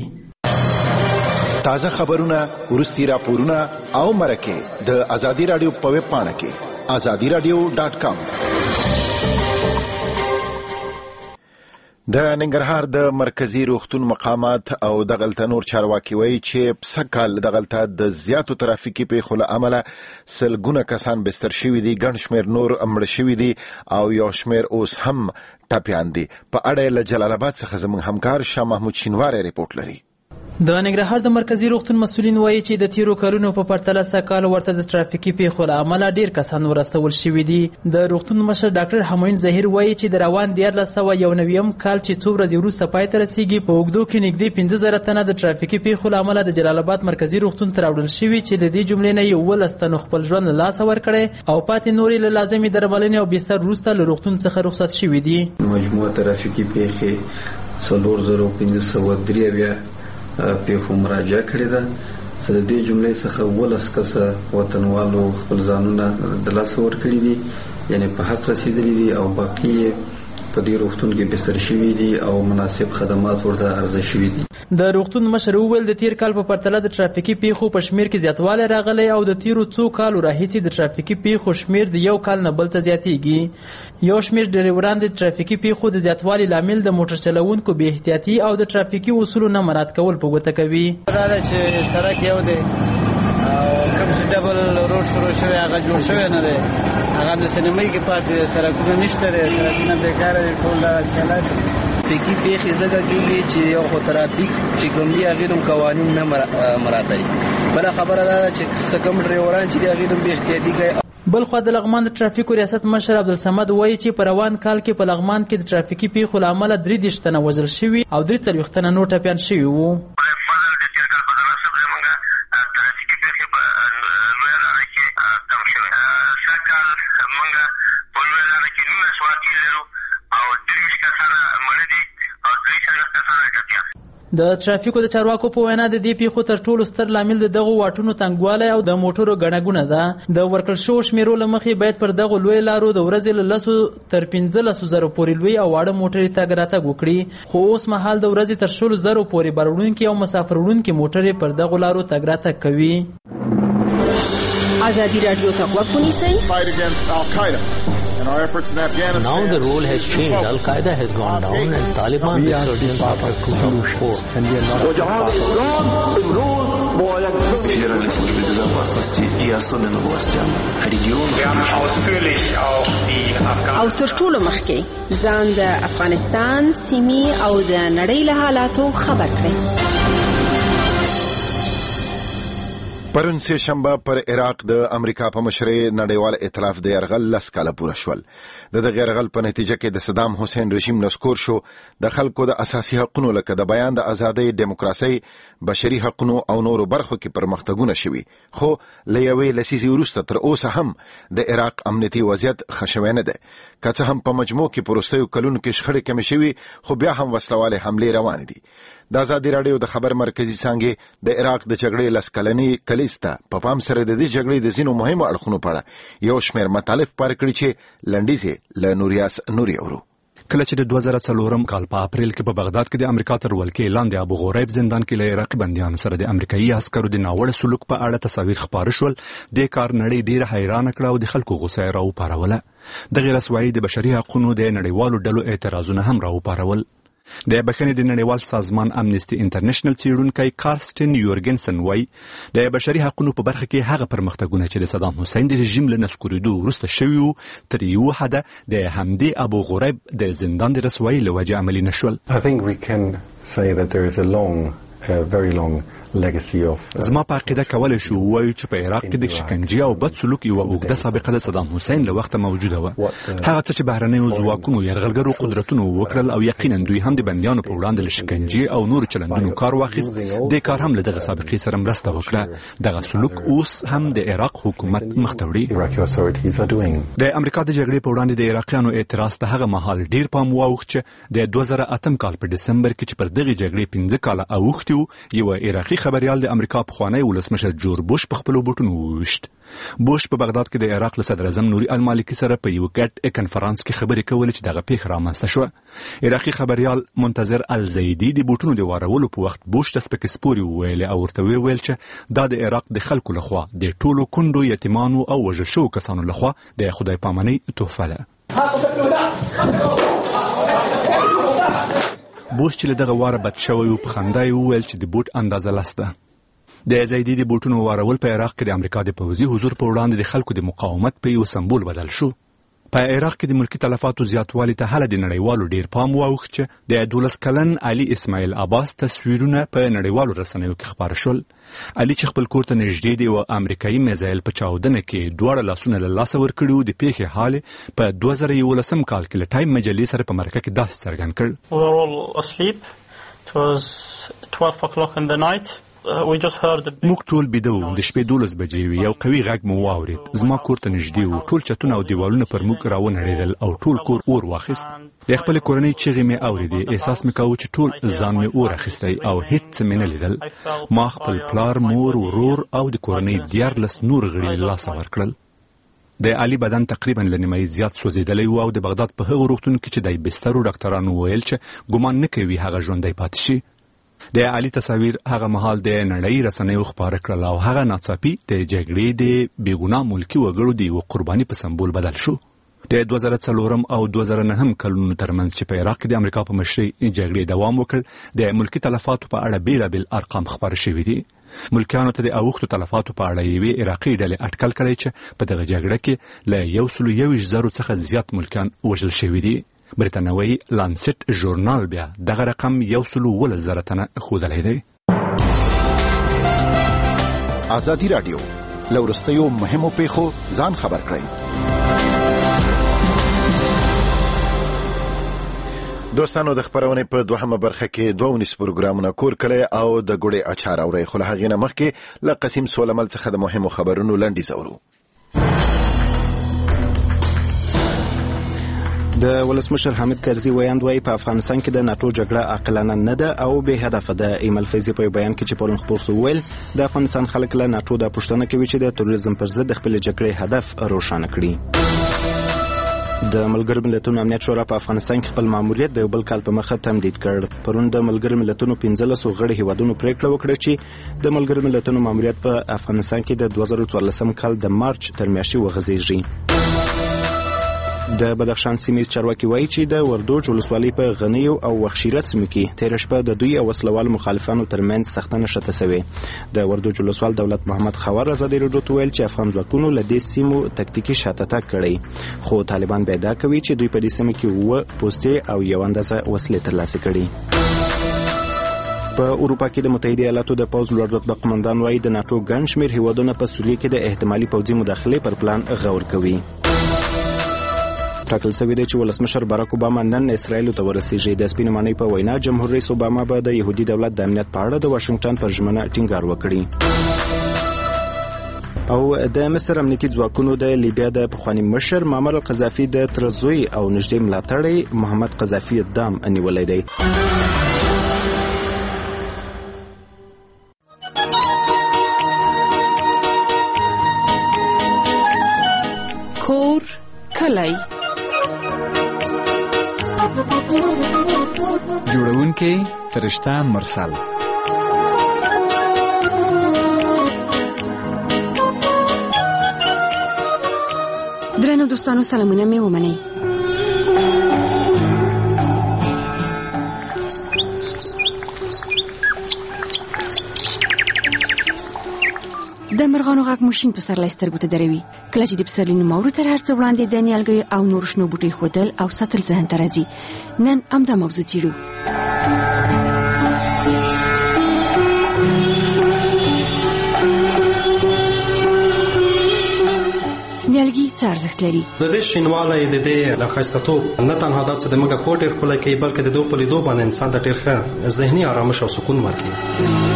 تازه خبرونه، وروستي راپورونه او مرکې د ازادي رادیو په ویب پاڼه کې azadiradio.com. د ننګرهار د مرکزی روغتون مقامات او دغلته نور چارواکي وایي چې پسکال دغلته د زیاتو ترافیکي پیښو له امله سلګونه کسان بستر شوي دي، ګڼ شمېر نور مړه شوي دي او یو شمېر اوس هم ټپیان دي. په اړه له جلال آباد څخه زموږ همکار شاه محمود شینواری ریپورټ لري. د ننګرهار د مرکزی روغتون مسؤلین وایي چې د تیرو کلونو په پرتله سږکال ورته د ترافیکي پیښو له امله ډیر کسان ورستول شوي دي. د روغتون مشر ډاکټر همایون ظهیر وایي چې د روان 1991 کال چې څو ورځې وروسته پای ته رسیږي په اوږدو کې نږدې 15,000 تنه د ترافیکي پیښو له امله د جلال آباد مرکزی روغتون ته راوړل شوي چې د دې جملې نه 11 تنو خپل ژوند له لاسه ورکړی او پاتې نورې له لازمې درملنې او بستر وروسته له روغتون څخه رخصت شوي دي. مجموعه ترافیکي پیښې 4503 پیښو مراجعه کړې ده چې د دې جملې څخه 12 کسه وطنوالو خپل ځانونه د لاسه ورکړي دي، یعنی په حق رسیدلي دي او باقي په دې روغتون کې بستر شوي دي او مناسب خدمات ورته عرضه شوي دي. د روغتون مشر وویل د تیر کال په پرتله د ترافیکي پیښو په شمیر کې زیاتوالی راغلی او د تیرو څو کالو راهیسې د ترافیکي پیښو شمیر د یو کال نه بل ته زیاتیږي. یو شمیر ډریوران د ترافیکي پیښو د زیاتوالي لامل د موټر چلوونکو بې احتیاطي او د ترافیکي اصولو نه مراعات کول په ګوته کوي. دا چې سړک یو دی او کوم چې ډبل شروع شوی هغه جوړ شوی نه دی هغه د سینمای کې پاتې سرکونه نشته لري سرکونه بیکاره دي ټول دا حالات پکې پیښې زګه کېږي چې یو خو ترافیک چې کوم دی هغه د قوانین نه مراعاتوي بل خبره ده چې سکم ډرایوران چې دی هغه د احتیاطي کوي. بل خو د لغمان د ترافیکو ریاست مشر عبدالصمد وایي چې په روان کال کې په لغمان کې د ترافیکي پیښو له امله 33 تنه وژل شوي او 43 تنه نور ټپیان شوي وو. د ترافیکو د چارواکو په وینا د دې پیښو تر ټولو ستر لامل د دغو واټونو تنګوالی او د موټرو ګڼه ده. د ورکړل شوو شمیرو له مخې باید پر دغو لوی لارو د ورځې له 10 تر 15 زره پورې لوی او واړه موټرې تګ راتګ وکړي خو اوس مهال د ورځې تر 100 زره پورې بار وړونکي او مسافر وړونکي موټرې پر دغو لارو تګ راتګ کوي. ازادي رادیو ته غوږ ونیسئ. Now the role has changed. Al-Qaeda has gone down and Taliban resurgence after 2004. Федеральной службе безопасности и особенно властям регионов. او تر ټولو مخکې ځان د افغانستان سیمې او د نړۍ له حالاتو خبر کړئ. پرون سه شنبه پر عراق د امریکا په مشرۍ نړیوال ائتلاف د يرغل 10 کاله پوره شول. د يرغل په نتیجه کې د صدام حسین رژیم نسکور شو. د خلکو د اساسي حقوقو لکه د بیان د ازادۍ، دیموکراسي، بشري حقوقو او نورو برخو کې پرمختګونه شوي خو لېوي لسیزي ورسته تر اوسه هم د عراق امنیتي وضعیت خښوي نه ده. که څه هم په مجموع کې پروستیو کلونو کې شخړې کمې شوي خو بیا هم وسلواله حملې روان دي. د ازادي رادیو د خبر مرکزی څنګه د عراق د جګړې لسکلنی کلیستا په پام سره د دې جګړې د زینو مهمو اړخونو په اړه یو شمېر مطالب پر کړی چې لنډیزه له نوریاس نوري اورو. کله چې د 2004 کال په اپریل کې په بغداد کې د امریکا تر ولکې لاندې ابو غریب زندان کې له عراقي بندیانو سره د امریکایي عسکرو د ناوړه سلوک په اړه تصاویر خپاره شول. د کار نړۍ ډیره حیرانه کړه او د خلکو غوسه راوپاروله. د غیر رسوایی د بشري حقوقو د نړیوالو ډلو اعتراضونه هم راوپارول. د بخښنې د نړیوال سازمان امنیستي انټرنیشنل څیړونکی کارستن یورګنسن وایي د بشري حقوقو په برخه کې هغه پرمختګونه چې د صدام حسین د رژیم له نسکورېدو وروسته شوي وو تر یو حده د همدې ابو غریب د زندان د رسوایي له وجې عملي نه شول. زما په عقیده کولای شو وایو چې په عراق کې د شکنجې او بد سلوک یو اوږده سابقه د صدام حسین له وخته موجوده وه. هغه څه چې بهرنیو ځواکونو یرغلګرو قدرتونو وکړل او یقینا دوی هم د بندیانو په وړاندې له شکنجې او نورو چلندونو کار واخیست. د کار هم له دغه سابقې سره مرسته وکړه. دغه سلوک اوس هم د عراق حکومت مخ ته وړي. د امریکا د جګړې په وړاندې د عراقیانو اعتراض ته هغه مهال ډیر پام واوښت چې د 2008 کال په دسمبر کې چې پر دغه جګړې 15 کاله اوښتي وو یو عراقي خبريال د امریکا پخوانی ولسمشر جورج بوش په خپل بوټونو وویشت. بوش په بغداد کې د عراق له صدر اعظم نوري المالکي سره په یو ګډ کنفرانس کې خبرې کولې چې دغه پیښه رامنځته شوه. عراقي خبريال منتظر الزیدي د بوټونو د وارولو په وخت بوش ته سپکسپوري ویل او ورته ویل چې دا د عراق د خلکو لخوا د ټولو کندو یتیمانو او وژل شوو کسانو لخوا د خدای پامانۍ تحفه ده. بوش چې دغه واره بد شوی او په خندای وویل چې د بوټ اندازه لسته. د زیدي د بوټونو وارول په عراق کې د امریکا د پوځي حضور په وړاندې د خلکو د مقاومت په یو سمبول بدل شو. په عراق کې د ملکی تلفاتو زیاتوالی ته هله د نړیوالو ډیر پام واوښت چې د 12 کلن علي اسماعیل عباس تصویرونه په نړیوالو رسنیو کې خپاره شول. علي چې خپل کور ته نږدې دی او امریکایي میزایل په چاودنه کې دواړه لاسونه له لاسه ورکړي د پیښې حال په 2011 کال کې له ټایم مجلې سره په مرکه کې داسې څرګند کړ. We were all asleep. It was 12 o'clock in the night. موږ ټول بیده وو. د شپې 12 بجې وې. یو قوي غږ مو واورید. زما کور ته نږدې وو. ټول چتونه او دیوالونه پر موږ راونړېدل او ټول کور اور واخیست. د خپل کورنۍ چیغې مې اورېدې. احساس مې کاوه چې ټول ځان مې اور اخیستی او هیڅ مې نه لیدل. ما خپل پلار، مور، ورور او د کورنۍ 14 نور غړي له لاسه ورکړل. د علي بدن تقریبا له نیمایي زیات سوځېدلی و او د بغداد په هغه روغتون کې چې د بسترو ډاکټرانو ویل چې ګمان نه کوي هغه ژوندی پاتې شي. د علي تصاویر هغه مهال د نړۍ رسنیو خپاره کړل او هغه ناڅاپي د جګړې د بیګناه ملکی وګړو د یو قرباني په سمبول بدل شو. د 2004 او 2009 کلونو ترمنځ چې په عراق کې د امریکا په مشرۍ جګړې دوام وکړ د ملکی تلفاتو په اړه بیلابیل ارقام خپاره شوي دي. ملکیانو ته د اوښتو تلفاتو په اړه یوې عراقي ډلې اټکل کړی چې په دغه جګړه کې له 121,000 څخه زیات ملکیان وژل شوي دي. بریتانوي لانسیټ ژورنال بیا دغه رقم 117,000 تنه ښودلی دی. ازادي رادیو لورستیو مهمو پیښو ځان خبر کړئ. دوستانو د خبرونې په دوهمه برخه کې 2 پروګرامونه کور کړي او د ګوړې اچار اوري خو له هغې نه مخکې له قسیم سولمل څخه د مهمو خبرونو لنډیز اورو. د ولسمشر حامد کرزي ویاند وایي په افغانستان کې د ناتو جګړه عاقلانه نه ده او بې هدفه ده. ایمل فیضي په بیان کې چې پرون خپور سو ویل د افغانستان خلک له ناتو د پښتنه کوي چې د تروریزم پر ضد خپل جګړې هدف روښانه کړي. د ملګرو ملتونو امنیت شورا په افغانستان کې خپل ماموریت د یو بل کال په مخه تمدید کړ. پرون د ملګرو ملتونو 15 غړي هیوادونو پریکړه وکړه چې د ملګرو ملتونو ماموریت په افغانستان کې د 2014 کال د مارچ تر میاشتې وغځیږي. د بدخشان سیمې چارواکي وایي چې د وردوج ولسوالۍ په غنیو او وخشیره سیمو کې تیر شپه د دوی او وسلوال مخالفانو ترمنځ سخته نښته شوې. د وردوج ولسوال دولت محمد خاور ازادي راډیو ته ویل چې افغان ځواکونو له دې سیمو تکتیکي شاته تګ کړی خو طالبان بیا دا کوي چې دوی په دې سیمه کې 2 پوستې او یو اندازه وسلې ترلاسه کړي. په اروپا کې د متحده ایالاتو د پوځ لوړ رتبه قومندان وایي د ناتو ګڼ شمېر هیوادونه په سوریه کې د احتمالي پوځي مداخلې پر پلان غور کوي. ټاکل شوی دی چې ولسمشر باراک اوباما نن اسرائیل ته ورسیږي. د سپینې ماڼۍ په وینا جمهور رئیس اوباما به د يهودي دولت د امنیت په اړه د واشنگټن پر ژمنه ټینګار وکړي. او د مصر امنیتي ځواکونو د لیبیا د پخواني مشر معمر القذافي د ترزوی او نږدې ملاتړی محمد قذافي دام نیولای دی. کور کلی جوړونکي فرشته مرسل. درنو دوستانو سلامونه مې ومنئ. د مرغانو غږ ماشین په سر سترګو ته دروي. کله چې د پسرلي نوموړو تر هر څه وړاندې د نیالګیو او نورو شنو بوټي ښودل او ساتل ذهن ته راځي. نن همدا موضوع څېړو. نیالګي څه ارزښت لري؟ د دې شینوالی د دې له ښایسته‌توب نه تنها دا چې د موږ کور ډېر ښکلی کوي بلکې د دوی په لیدو باندې انسان ته ډېر ښه ذهني آرامش او سکون ورکوي.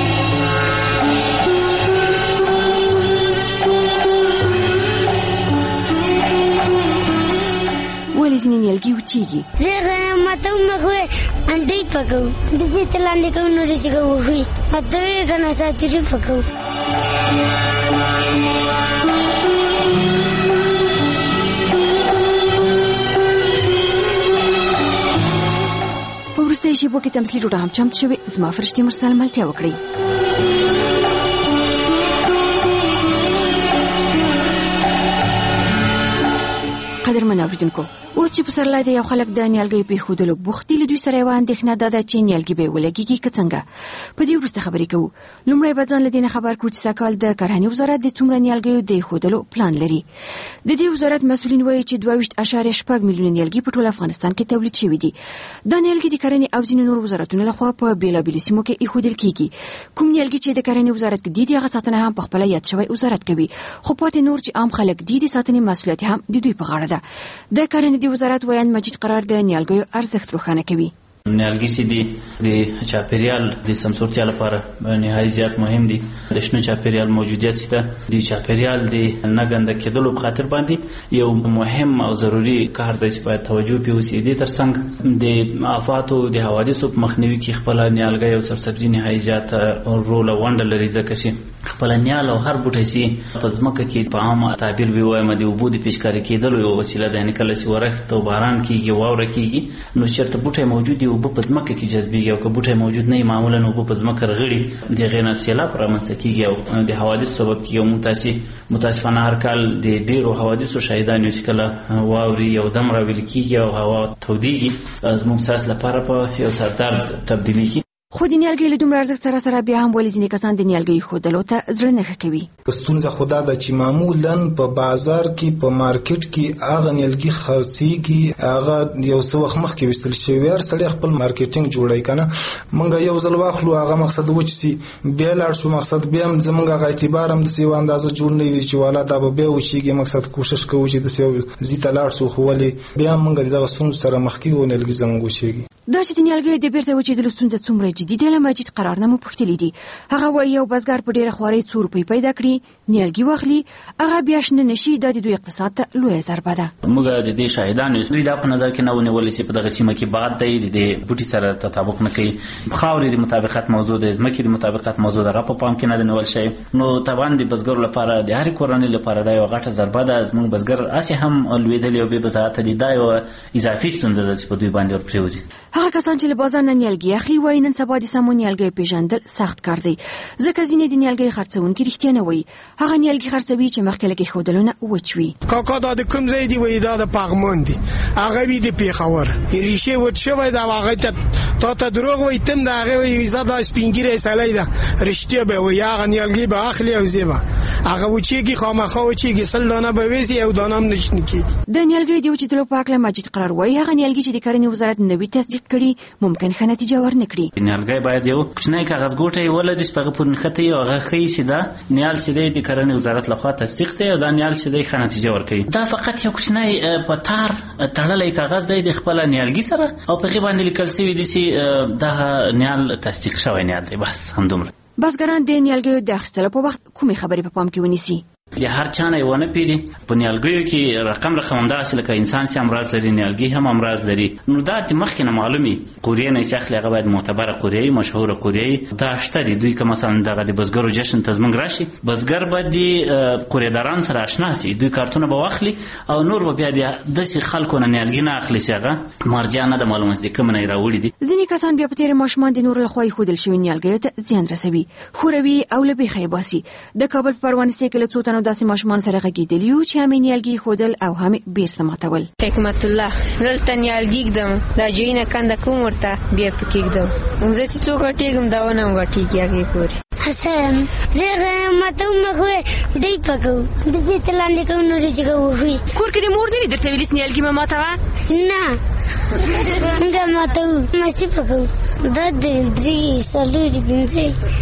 ولې ځینې نیالګي وچېږي؟ زه ماته ومخوي انډۍ پکوم د دې ته لاندې کوم نورې چې وښوي ماته یې که نه ساتري پکوم. په وروستیو شېبو کې تمثیلي ډوډۍ هم چمتو شوې. زما فرشتې مرسل ملتیا وکړئ. قدرمن اوریدونکو، اوس چې پسرلی دی یو خلک د نیالګیو پرېښودلو بوخت دي. له دوی سره یوه اندېښنه دا ده چې نیالګي به یې ولګېږي که څنګه. په دې وروسته خبرې کوو. لومړی به ځان له دې نه خبر کړو چې سږکال د کرهنې وزارت د څومره نیالګیو د ایښودلو پلان لري. د دې وزارت مسؤلین وایي چې 22.6 میلیونه نیالګي په ټول افغانستان کې تولید شوي دي. دا نیالګي د کرهنې او ځینو نورو وزارتونو لخوا په بېلابېلو سیمو کې ایښودل کېږي. کوم نیالګي چې د کرهنې وزارت کې دي د هغه ساتنه هم په خپله یاد شوی وزارت کوي، خو پاتې نور چې عام خلک دي د ساتنې مسؤلیت هم د دوی په غاړه ده. د کرهنې د وزارت ویاند مجید قرار د نیالګیو ارزښت روښانه کوي. نیالګي چې دي د چاپیریال د سمسورتیا لپاره نهایي زیات مهم دي. د شنو چاپیریال موجودیت چې ده د چاپیریال د نه ګنده کېدلو په خاطر باندې یو مهم او ضروري کار دی چې باید توجه پرې وشي. دې ترڅنګ د آفاتو د حوادثو په مخنیوي کې خپله نیالګي او سرسبزي نهایي زیات رول او ونډه لري، ځکه چې خپله نیال او هر بوټی چې په ځمکه کې په عامه تعبیر به ووایم د اوبو د پیشکاري کېدلو یوه وسیله ده. یعنې کله چې ورښت او باران کېږي، واوره کېږي، نو چېرته بوټی موجود وي اوبه په ځمکه کې جذبېږي، او که بوټی موجود نه وي معمولا اوبه په ځمکه رغړي، د هغې نه سیلاب رامنځته کېږي او د حوادثو سبب کېږي. او موږ متاسفانه هر کال د ډېرو حوادثو شاهدان یو چې کله واورې یو دم راویلې کېږي او هوا تودېږي، زموږ ساس لپاره په یو سردرد تبدیلېږي. خو د نیالګي له دومره ارزښت سره بیا هم ولې ځینې کسان د نیالګي ښودلو ته زړه نه ښه کوي. ستونزه خو دا ده چې معمولا په بازار کې په مارکیټ کې هغه نیالګي خرڅېږي هغه یو څه وخت مخکې ویستل شوي هر سړی خپل مارکیټینګ جوړوي که نه موږ یو ځل واخلو هغه مقصد وچسي بیا لاړ شو مقصد بیا هم زموږ هغه اعتبار هم داسې یوه اندازه جوړ نه وي چې والا دا به بیا وچېږي مقصد کوشش کوو چې داسې یو ځي ته لاړ شو خو ولې بیا هم موږ د دغه ستونزو سره مخ کېږو نیالګي زموږ وچېږي. دا چې د نیالګیو د بیرته وچېدلو ستونزه څومره جدي ده له مجید قرار نه مو پوښتلي دي. هغه وایي یو بزګر په ډېره خوارۍ څو روپۍ پیدا کړي نیالګي واخلي هغه بیا شنه نشي دا د دوی اقتصاد ته لویه ضربه ده. موږ د دې شاهدان یو دوی دا په نظر کې نه ونیولې چې په دغه سیمه کې باد دی د بوټي سره تطابق نه کوي خاورې د مطابقت موضوع د ځمکې د مطابقت موضوع دغه په پام کې نه دی نیول شوی نو طبعا د بزګرو لپاره د هرې کورنۍ لپاره دا یوه غټه ضربه ده. زموږ بزګر هسې هم لوېدلي او بې بضاعته دي دا یوه اضافي ستونزه ده چې په دوی باندې ورپرېوځي. هغه کسان چې له بازار نه نیالګي اخلي وایي نن سبا د سمو نیالګیو پیژندل سخت کار دی ځکه ځینې د نیالګیو خرڅوونکي رښتیا نه وایي هغه نیالګي خرڅوي چې مخکې له کېښودلو نه وچ وي. کاکا دا د کوم ځای دی وایي دا د پغمان دی هغه وي د پېښور ریښې وچ شوی ده هغه تا ته دروغ وایي تم د هغې وایي زه دا سپینګیری سړی ده رښتیا به وایي هغه نیالګي به اخلي او زه به هغه وچېږي خامخا وچېږي 100 دانه به ویسي یو دانه هم نشنه کېږي. د نیالګیو د وچېدلو په هکله مجید قرار وایي هغه نیالګي چې د کرنې وزارت نوي تصدیق کړي ممکن ښه نتیجه ورنکړي. نیالګی باید یو کوچنی کاغذ ګوټی ولري چې په هغه پورې نښتې او هغه ښیي چې دا نیال چې دی د کرنې وزارت لخوا تصدیق دی او دا نیال چې دی ښه نتیجه ورکوي. دا فقط یو کوچنی په تار تړلی کاغذ دی د خپله نیالګي سره او په هغې باندې لیکل سوي دي چې دغه نیال تصدیق شوی نیال دی بس همدومره. بزګران د نیالګیو د اخیستلو په وخت کومې خبرې په پام کې ونیسي؟ د هر چا نه یې ونه پیري په نیالګیو کې رقم همداسې لکه انسان چې امراض لري نیالګي هم امراض لري نو دا د مخکې نه معلومي قوریې نه چې اخلي هغه باید معتبره قوریه مشهوره قوریه دا شته دي. دوی که مثلا دغه د بزګرو جشن ته زموږ راشي بزګر به د قوریهدارانو سره اشنا سي دوی کارتونه به واخلي او نور به بیا داسې خلکو نه نیالګي نه اخلي چې هغه مرجع نه د معلومه چې کوم نه یې راوړي دي. ځینې کسان بیا په تېره ماشومان د نورو لخوا ایښودل شوي نیالګیو ته زیان رسوي ښوروي او له بیخه یې باسي. د کابل په پروانستې کې له څو تنو داسې ماشومان سره غږېدلي وو چې هم یې نیالګي ایښودل او هم یې بیرته ماتول. حکمت الله دلته نیالګي ږدم دا جوینه کنده کوم ورته بیا پکې ږدم زه چې څو غټېږم دا ونه هم غټېږي هغې پورې. حسن زه ماتوم مخوې دی پکو دزې ته لاندې کوم نو چې کوي کور کې د مور نه درته ویلي نیالګي مه ماتوه نه څنګه ماتو مستي پکو دا د 3 سالوري پنځه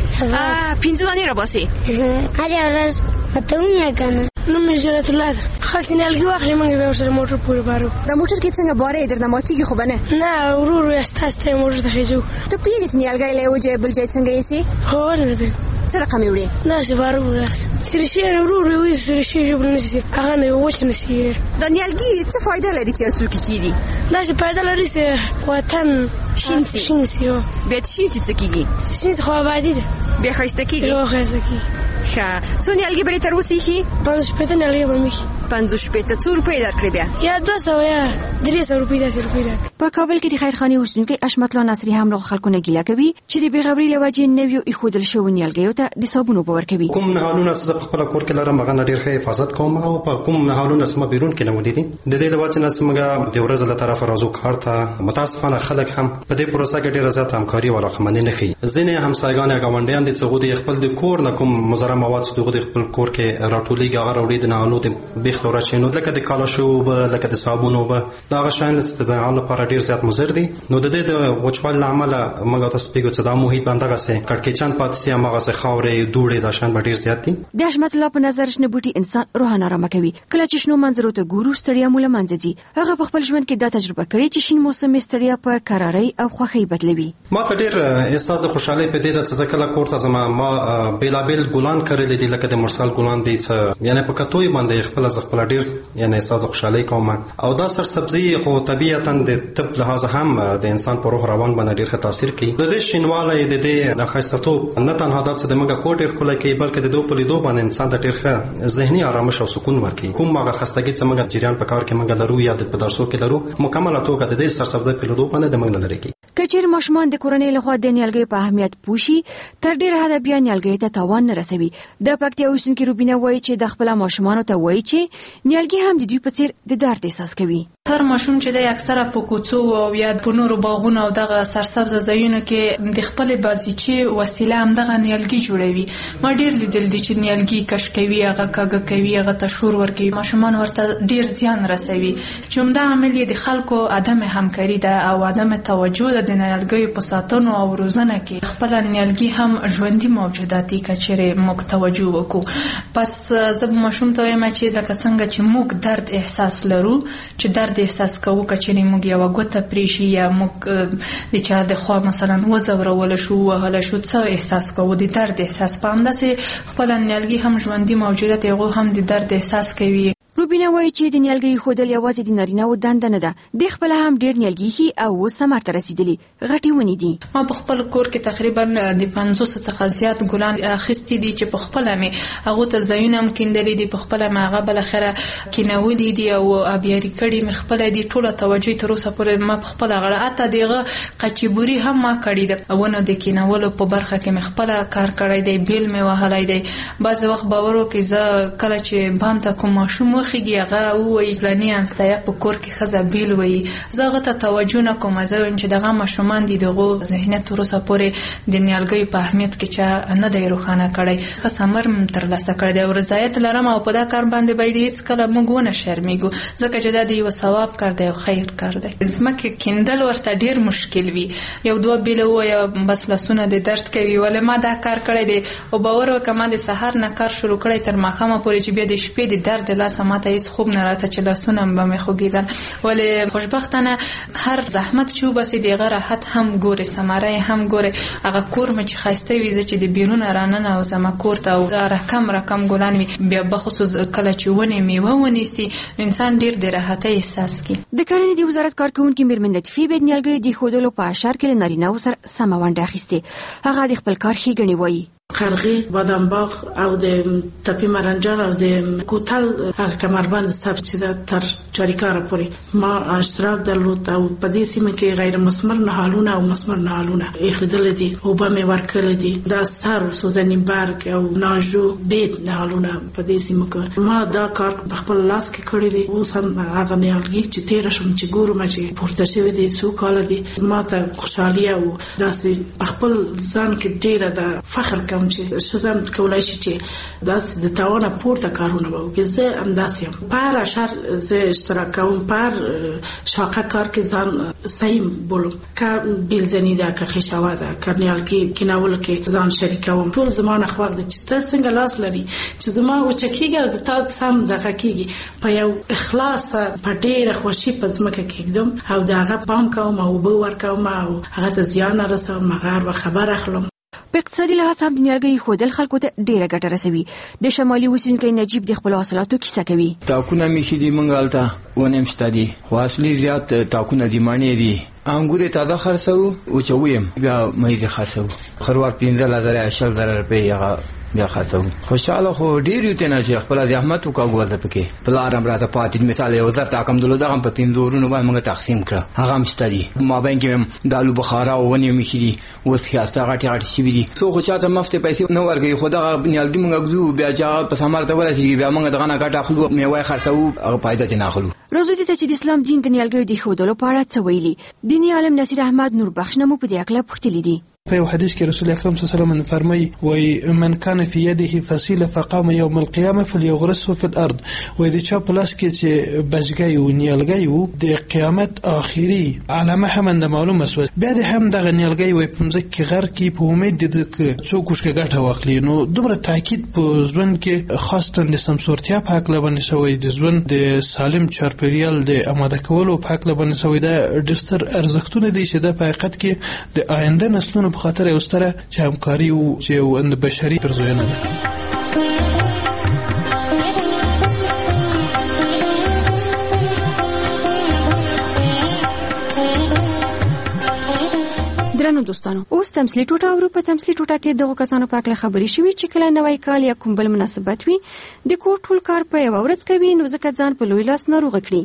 دانې راباسي هره ورځ ماتوم یا کنه نو مې جرأت الله خاص نیالګي واخلې موږ به ورسره موټر پورې بارو. د موټر کې څنګه بارې درنه ماتېږي خو به نه ورو استاسته موټر ته خېجو ته پوهېږې چې نیالګی له یو ځایه بل ځای څنګه یوسي؟ هو ولې نه څه رقم یې وړې؟ داسې بارو داسې سریشي ورو ویسي سریشي ژوبل نه شي هغه نه وچ نه شي. د نیالګي څه فایده لري چې یو څوک یې کېږي؟ داسې فایده لري چې وطن شین سي بیا شین سي څه کېږي؟ شین سي خو آبادي ده بیا ښایسته کېږي؟ یو ښایسته کېږي. ښه څو نیالګي به یې تر اوسه ایښي؟ 50 نیالګي به مې ایښي. 50 څو روپۍ درکړې بیا؟ یا 200 یا 300 روپۍ داسې روپۍ راکړې. په کابل کې د خیرخانې اوسېدونکی اشمت الله ناصري هم له خلکو نه ګیله کوي چې د بېغورۍ له وجې نویو ایښودل شویو نیالګیو ته د صابون اوبه ورکوي. کوم نهالونه زه په خپله کور کې لرم هغه نه ډېر ښه حفاظت کوم او په کوم نهالونه زما بیرون کې نه ولیدي د دې له وجې نه زموږ د ورځې له طرفه راځو کار ته متاسفانه خلک هم په دې پروسه کې ډېره زیاته همکاري او علاقمندي نه ښیي. ځینې همسایګان یا ګاونډیان دي چې هغوی د خپل د کور نه کوم مضره مواد چې هغوی د خپل کور کې راټولېږي هغه راوړي د نهالو د بیخ ته وراچوي نو لکه د کالاشو اوبه لکه د صابون اوبه دا هغه شیان چې د نهال لپاره ډېر زیات مضر دي. نو د دې د وچوالي له امله موږ تاسو پیګو چې دا محیط باندې همدغسې کړکېچن پاتې سي هماغسې خاورې دوړې دا شیان به ډېر زیات دي. د حشمت الله په نظر شنه بوټي انسان روحانه آرامه کوي. کله چې شنو منظرو ته ګورو ستړیا مو له منځه ځي. هغه په خپل ژوند کې دا تجربه کړې چې شین موسم یې ستړیا په کرارۍ او خوښۍ بدلوي. ما ته ډېر احساس د خوشحالۍ په دې ده چې زه کله کور ته ځم ما بېلابېل ګلان کرلي دي لکه د مرسال ګلان دي چې یعنې په کتو یې باندې خپله زه خپله ډېر یعنې احساس د خوشحالۍ کوم او دا سرسبزي خو طبیعتا د طب لحاظه هم د انسان په روح روان باندې ډېر ښه تاثیر کوي. د دې شینوالی د دې ښایستهتوب نه تنها دا چې د موږ کور ډېر ښکلی کوي بلکې د دو په لیدو باندې انسان ته ډېر ښه ذهني آرامش او سکون ورکوي. کوم هغه خستګي چې موږ جریان په کار کې موږ لرو یا په درسو کې لرو مکمله توګه د دې سرسبزۍ په لیدو باندې د موږ نه لرې کوي. که چیرې ماشومان د کورنۍ لخوا د نیالګیو په اهمیت پوه شي تر ډېره حده بیا نیالګیو ته تاوان نه رسوي. د پکتیا اوسېدونکې روبینه وایي چې د خپلو ماشومانو ته وایي چې نیالګي هم د دوی په څېر د درد احساس کوي. هر ماشوم چې د اکثره په کوڅو او یا په نورو باغونو او دغه سرسبز ځایونو کې د خپل بازیچې وسیله هم دغه نیالګي جوړوي. ما ډیر لیدل دي چې نیالګي کش کوي، هغه کاږه کوي، هغه تشور ورکوي، ماشومان ورته ډیر زیان رسوي. چې همدا عامل یې د خلکو عدم همکاري ده او عدم توجه ده د نیالګیو په ساتنو او روزنه کې. خپل نیالګي هم ژوندي موجودات دي که چیرې موږ توجه وکړو. پس زه به ماشوم ته وایم چې لکه څنګه چې موږ درد احساس لرو، چې درد احساس کوو که چیرې موږ یوه ګوته پرې شي یا موږ د چا د خوا مثلا وځورول شو، وهلی شو، څه احساس کوو؟ د درد احساس. په همداسې خپل نیالګي هم ژوندي موجودات، هغوی هم د درد احساس کوي. روبینه وایي چې د نیالګیو ښودل یوازې د نارینه‌وو دنده نه ده. د خپله هم ډېر نیالګي ایښي او اوس ثمر ته رسېدلي غټې ونې دي. ما په خپل کور کې تقریبا د 500 څخه زیات ګلان اخیستي دي چې په خپله مې هغو ته ځایونه هم کیندلي دي، په خپله مې هغه بالاخره کینولي دي او ابیاري کړي مې خپله دي. ټوله توجه تر اوسه پورې ما په خپله غړه، حتی د هغه قچيبوري هم ما کړې ده. ونو د کینولو په برخه کې مې خپله کار کړی دی، بیل مې وهلی دی. بعضې وخت باور وکړئ زه کله چې بام ته کوم ماشوم وخېږي هغه وایي فلاني همسایه په کور کې ښځه بیل وایي، زه هغه ته توجه نه کوم. زه وایم چې دغه ماشومان دي، دغو ذهنیت تر اوسه پورې د نیالګیو په اهمیت کې چا نه دی روښانه کړی. ښه ثمر م ترلاسه کړی دی او رضایت لرم او په دا کار باندې باید هېڅکله موږ ونه شرمېږو، ځکه چې دا د یوه ثواب کار دی او خیر کار دی. ځمکې کیندل ورته ډېر مشکل وي، یو دوه بیله ووایه بس لاسونه د درد کوي. ولې ما دا کار کړی دی او باور وکړه ما د سهار نه کار شروع کړی تر ماښامه پورې چې بیا د شپې د درد د لاسه ما ته هېڅ خوب نه راته چې لاسونه به مې خوږېدل. ولې خوشبختانه هر زحمت چې وباسي د هغه راحت هم ګورې، ثمره یې هم ګورې. هغه کور مې چې ښایسته وي، زه چې د بیرونه راننوځم کور ته او رقم ګلان وي، بیا بخصوص کله چې ونې میوه ونیسي انسان ډېر د راحتۍ احساس کوي. د کرنې د وزارت کارکوونکې میرمن لطیفې بیا د نیالګیو د ایښودلو په اشر کې له نارینه‌وو سره سمه ونډه اخیستې. هغه د خپل کار ښېګڼې وایي. قرغې، بادامباغ او د تپې مرنجان او د کوتل هغه کمربند سبز چې د تر چاریکاره پورې ما اشتراک درلود او په دې سیمه کې غیر مسمر نهالونه او مسمر نهالونه ایښودل دي، اوبه مې ورکړل دي. دا سر سوزنیبرګ او ناژو بید نهالونه په دې سیمه کې ما دا کار په خپل لاس کې کړی دی. اوس هم هغه نیالګي چې تېره شوم چې ګورم چې پورته شوي دي څو کاله دي، ما ته خوشحالي او داسې په خپل ځان کې ډېره د فخر کوم چې ښځه کولای شي چې داسې د توانه پورته کارونه به وکړي. زه همداسې یم، پر اشر زه اشتراک کوم، پر شاقه کار کې ځان صحیح بولم، که بیلزني ده، که خیشاوه ده، که نیالګي کینولو کې ځان شریکوم. ټول زما نه خوښ ده چې ته څنګه لاس لري چې زما وچکېږي او د تا سم دغه کېږي. په یو اخلاص په ډېره خوښي په ځمکه کېږدم او د هغه پام کوم او اوبه ورکوم او هغه ته زیان نه رسوم، هغه به خبر اخلم. په اقتصادي لحاظ هم د نیالګیو ایښودل خلکو ته ډېره ګټه رسوي. د شمالي اوسیدونکی نجیب د خپلو حاصلاتو کیسه کوي. تاکونه مې ښي دي، موږ هلته ونې هم شته دي، خو اصلي زیات تاکونه دي، مڼې دي. انګور یې تازه خرڅوو، وچوو یې بیا مېز یې خرڅوو. خروار 15,000 20,000 روپۍ هغه بیا خرڅوو. خوشحاله خو ډېر یو ته نه چې خپله زحمت وکړو هلته پکې. پلار هم راته پاتې مثال یو 1000 تاکم درلود، هغه هم په 5 ورونو باندې موږ تقسیم کړه، هغه هم شته دي. مابین کې هم د الو بخارا او ونې هم ایښي دي، اوس ښایسته غټې غټې شوي دي. څوک خو چاته مفتې پیسې نه ورکوي، خو دغه نیالګي موږ ږدو بیا چې هغه په ثمر ته ورسېږي بیا موږ دغه نه ګټه اخلو، میوه یې خرڅوو، هغه فایده ترې نه اخلو. راځو دې ته چې د اسلام دین د نیالګیو د ایښودلو په اړه څه ویلي. دیني عالم نصیر احمد نوربخش نه مو په دې هکله پوښتلي دي. په یو حدیث کې رسول اکرم صلی الله علیه وسلم فرمایي وای من کان فی یده فصیله فقام یوم القیامه فلیغرسه فی الارض. وای د چا په لاس کې چې بچګی او نیالګی وو د قیامت آخري علامه هم معلومه شوه. بیا د هم دغه نیالګی وای په مځکه کې غر کې په امید دي چې څوک وشکه ګټه واخلي. نو دومره تاکید په ژوند کې خاصه د سمسورتیا په حق لبنه شوی، د ژوند د سالم چارپیریال د آماده کولو په حق لبنه شوی. دا ډستر ارزښتونه دي چې د حقیقت کې د آینده نسلونو په خاطر یو ستره چې همکاري او چې یو بشري ارزښتونه ده. درنو دوستانو، اوس تمثیلي ټوټه اورو. په تمثیلي ټوټه کې دغو کسانو په اړه خبرې شوي چې کله نوی کال یا کوم بل مناسبت وي د کور ټول کار په یوه ورځ کوي، نو ځکه ځان په لوی لاس ناروغه کړي.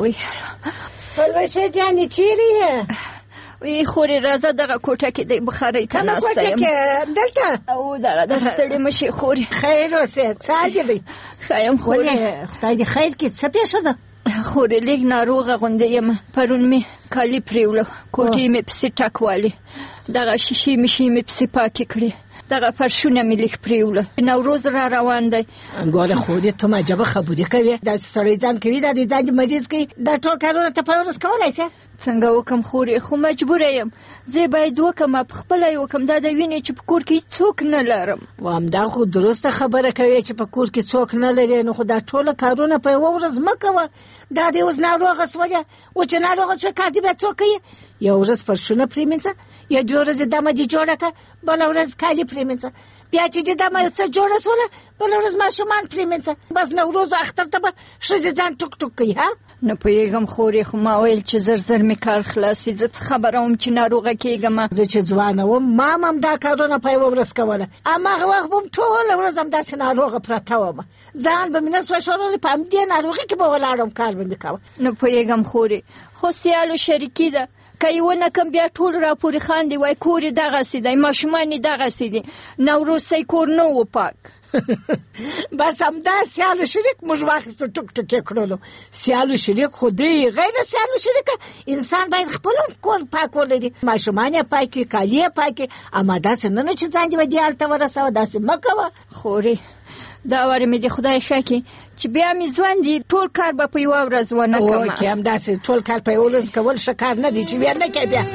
وی پلوشه جانې چیرې یې؟ وی خورې راځه دغه کوټه کې د بخارۍ ته ناسته یم. دلته؟ او دغه د ستړې مه شي خورې. خیر اوسې، څه حال دی؟ ښه یم خورې. خدای دې خیر کړي. څه پېښه ده؟ خورې لږ ناروغه غوندې یم. پرون مې کالي پرېوړه، کوټې مې پسې ټکوالې، دغه شیشې مشې مې پسې پاکې کړې، دغه فرشونه مې لږ پرېوړه. نوروز را روان دی. ګوره خورې ته عجبه خبرې کوې. داسې سړی ځان کوي، دا دې ځان دې مریض کوي. دا ټول کارونه ته په ورځ کولی شې؟ څنګه وکم خورې، خو مجبوره یم. زه باید وکم، په خپله یې وکم. دا د وینې چې په کور کې څوک نه لرم. همدا خو درسته خبره کوې چې په کور کې څوک نه لرې، نو خو دا ټوله کارونه په یوه ورځ مه کوه. دا دې اوس ناروغه شوله، و چې ناروغه شوې کار دې بیا څوک کوي؟ یو ورځ فرشونه پرېمینځه، یا 2 ورځې دمه دې جوړه کړه، بله ورځ کالي پرېمینځه، بیا چې دې دمه څه جوړه شوله بله ورځ ماشومان پرېمینځه. بس نوروز اختر ته به ښځې ځان ټوک ټوک کوي. ها نه پوهېږم خورې، خو ما ویل چې زر زر مې کار خلاصي. زه څه خبره وم چې ناروغه کېږم؟ زه چې ځوانه وم ما هم دا کارونه په یوه ورځ کوله. هماغه وخت به م ټوله ورځ همداسې ناروغه پرته وم، ځان به مې نه سوی ښورلی، په همدې ناروغي کې به ولاړم، کار به مې کوه. نه پوهېږم خورې، خو سیالو شریکي ده. که یې ونه کم بیا ټول راپورې خاندي، وایي کور یې دغسې دی، ماشومان یې دغسې دي، نوروزی کور نه و پاک. بس همدا سیالو شریک موږ واخیستو، ټوک ټوک یې کړلو. سیالو شریک خو دی غیر سیالو شریکه. انسان باید خپل کور پاک ولري، ماشومان یې پاک کړي، کالي یې پاک کړي. اما داسې نه نو چې ځان دې به دې هلته ورسوه، داسې مه کوه خورې. دا وارې مې د خدای ښه کړي چې بیا مې ځوان دي، ټول کار به په یوه ورځ ونه کړم. اوکې، همداسې ټول کار په یوه ورځ کول ښه کار نه دی چې بیا نه کوې. بیا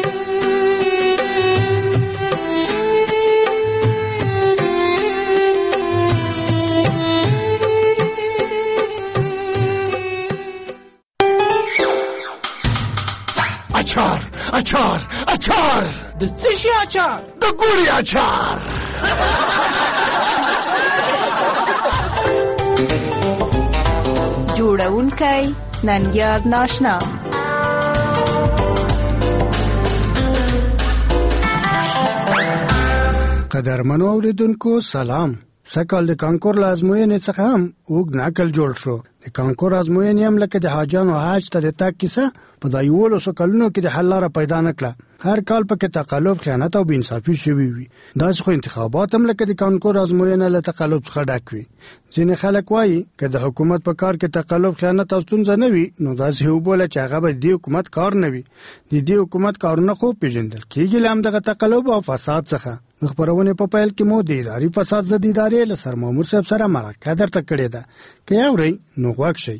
اچار اچار اچار. د څه شي اچار؟ د ګوړې اچار. جوړونکی ننګیار ناشنا. قدرمنو اوریدونکو سلام. سږکال د کانکور له ازموینې څخه هم اوږد نقل جوړ شو. د کانکور ازموینې هم لکه د حاجانو حج ته د تګ کیسه په دا 11 کلونو کې د حل لاره پیدا نه کړه. هر کال پکې تقلب، خیانت او بېانصافي شوي وي. داسې خو انتخابات هم لکه د کانکور ازموینه له تقلب څخه ډک وي. ځینې خلک وایي که د حکومت په کار کې تقلب، خیانت او ستونزه نه وي، نو داسې وبوله چې هغه به د دې حکومت کار نه وي. د دې حکومت کارونه خو پیژندل کېږي له همدغه تقلب او فساد څخه. د خبرونې په پیل کې مو د اداري فساد ضد ادارې له سرمامور صاحب سره مرکه درته کړې ده. که یې اورئ نو غوږ شئ.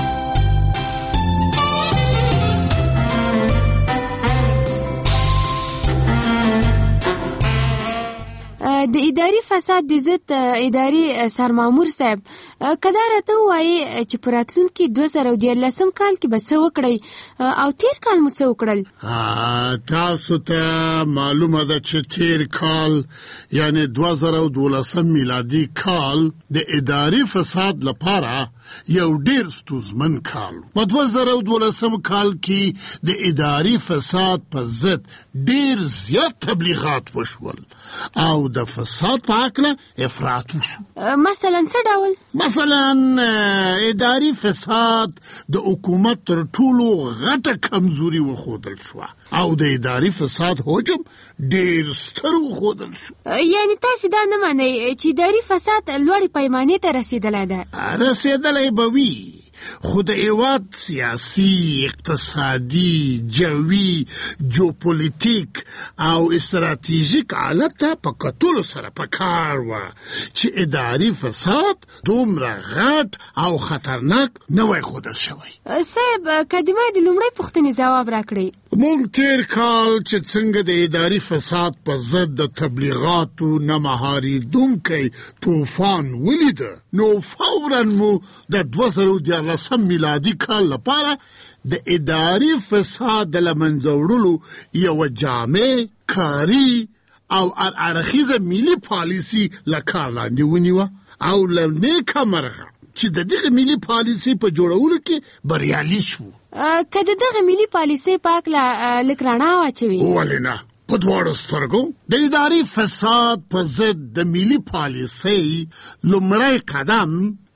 د اداري فساد د ضد اداري سرمامور صاحب کدا راته وایي چې په راتلونکي 2013 کال کې به څه وکړئ او تیر کال مو څه وکړل؟ تاسو ته معلومه ده چې تیر کال یعنی 2012 میلادي کال د اداري فساد لپاره یو ډیر ستونزمن کال. په 2012 کال کې د اداري فساد په ضد ډیر زیات تبلیغات وشول او د فساد په اړه افراط وشو. مثلا څه ډول؟ مثلا اداري فساد د حکومت تر ټولو غټه کمزوري وښودل شو او د اداري فساد حجم ډیر ستر وښودل شو. یعنی تاسو دا نه معنی چې اداري فساد لوړې پیمانې ته رسیدلی ده؟ رسیدلی به وي، خو د هیواد سیاسي، اقتصادي، جوي، جیوپولیټیک او استراتیژیک حالت ته په کتلو سره پکار وه چې اداري فساد دومره غټ او خطرناک نه وای ښودل شوی. صاحب که د ما د لومړۍ پوښتنې ځواب راکړئ. مونږ تیر کال چې څنګه د اداري فساد په ضد د تبلیغاتو نه مهارېدونکی طوفان ولیده، نو فوراً مو د 2013 میلادي کال لپاره د اداري فساد د له منځه وړلو یوه جامع، کاري او هر اړخیزه ملي پالیسي له کار لاندې ونیوه او له نیکه مرغه چې د دغه ملي پالیسي په جوړولو کې بریالي شو. که د دغه ملي پالیسۍ په هکله لږ رڼا واچوي؟ ولې نه، په دواړو سترګو. د اداري فساد په ضد د ملي پالیسۍ لومړی قدم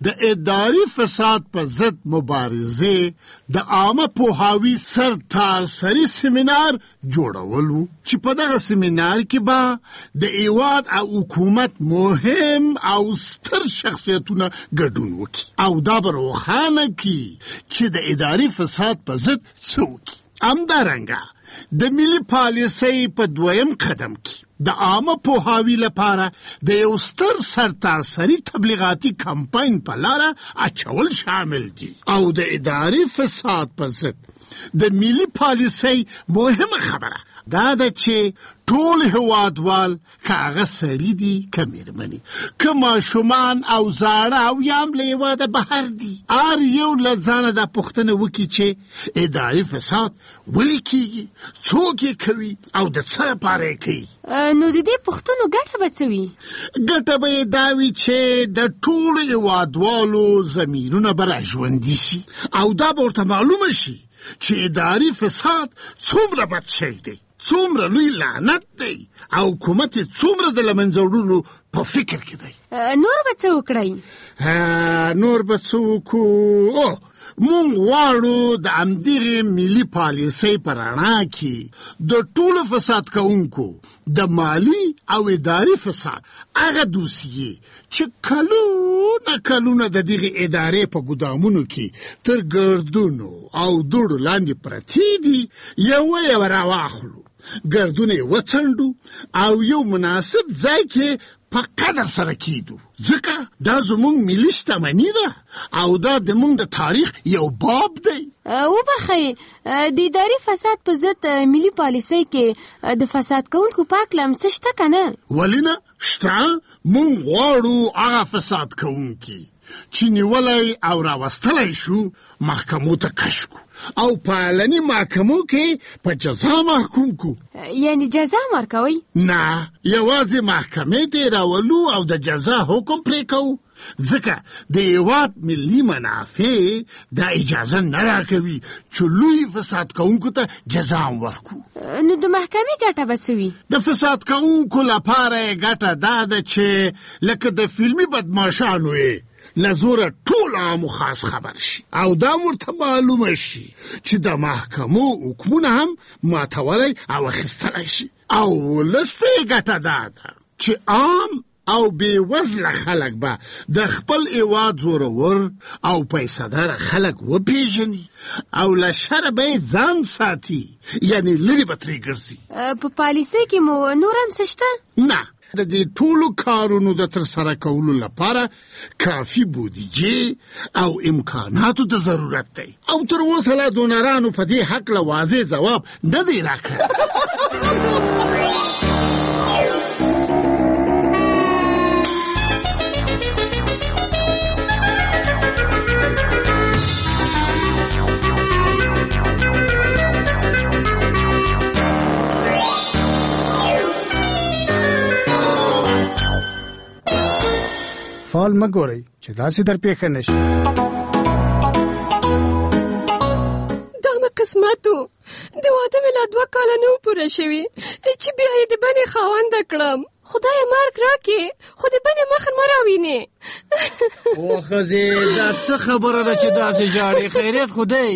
د اداري فساد په ضد مبارزې د عامه پوهاوي سرتاسري سیمینار جوړولو چې په دغه سیمینار کې به د هیواد او حکومت مهم او ستر شخصیتونه ګډون وکړي او دا به روښانه کړي چې د اداري فساد په ضد څه وکړي. همدارنګه د ملي پالیسۍ په دویم قدم کې د عامه پوهاوي لپاره د یو ستر سرتاسري تبلیغاتي کمپاین په لاره اچول شامل دي او د اداري فساد په ضد د ملي پالیسۍ مهمه خبره دا ده چې ټول هوادوال که هغه سړي دي که میرمنې که ماشومان او زاړه او یا هم له هېواده بهر دي هر یو له ځانه دا پوښتنه وکړي چې اداري فساد ولې کیږي، څوک یې کوي او د څه لپاره یې کوي. نو د دې پوښتنو ګټه به څه وي؟ ګټه به یې دا وي چې د ټولو هېوادوالو ضمیرونه به راژوندي شي او دا به ورته معلومه شي چې اداري فساد څومره بد شی دی، څومره لوی لعنت دی او حکومت یې څومره د له منځه وړلو په فکر کې دی. نور به څه وکړئ؟ نور به څه وکړو؟ مونږ غواړو د همدغې ملي پالیسۍ په رڼا کې د ټولو فساد کوونکو د مالي او اداري فساد هغه دوسیې چې کلونه د دغې ادارې په ګدامونو کې تر ګردونو او دوړو لاندې پرتې دي یوه راواخلو، ګردونه یې وڅنډو او یو مناسب ځای کې په قدر سره کیدو، ځکه دا زمونږ ملي شتمني ده او دا د مونږ د تاریخ یو باب دی. وبخئ، د اداري فساد په ضد ملي پالیسۍ کې د فساد کوونکو په هکله هم څه شته که نه؟ ولې نه شته. مونږ غواړو هغه فساد کوونکي چې نیولی او راوستلی شو محکمو ته کش کو او په علني محکمو کې په جزا محکوم کو. یعنی جزا ورکوئ؟ نه، یوازې محکمې ته راولو او د جزا حکم پرې کوو، ځکه د هېواد ملي منافع دا اجازه نه راکوي چې لوی فساد کوونکو ته جزا هم ورکو. نو د محکمې ګټه به څه وي؟ د فساد کوونکو لپاره یې ګټه دا ده چې لکه د فلمي بدماشانو یې له زوره ټول عامو خاص خبر شي او دا ورته معلومه شي چې د محکمو حکمونه هم ماتولی او اخیستلی شي. او لسته یې ګټه دا ده چې عام او بې وزله خلک به د خپل هېواد زورور او پیسه‌داره خلک وپېژني او له شره به یې ځان ساتي، یعنی لرې به ترې ګرځي. په پالیسۍ کې مو نور هم څه شته؟ نه، د دې ټولو کارونو د ترسره کولو لپاره کافي بودیجې او امکاناتو ته ضرورت دی او تر اوسه لا دونرانو په دې هکله واضح ځواب نه دی راکړی. فال مګورئ چې داسې در پیښه نشي. دا مې قسمتو، د واده مې لا 2 کاله نه پوره شوي چې بیا یې د بلې خاونده کړم. خدایه مرګ راکې خو د بلې مخ مه راوینې. او ښځې دا څه خبره ده چې داسې ژاړې؟ خیریت خو دی؟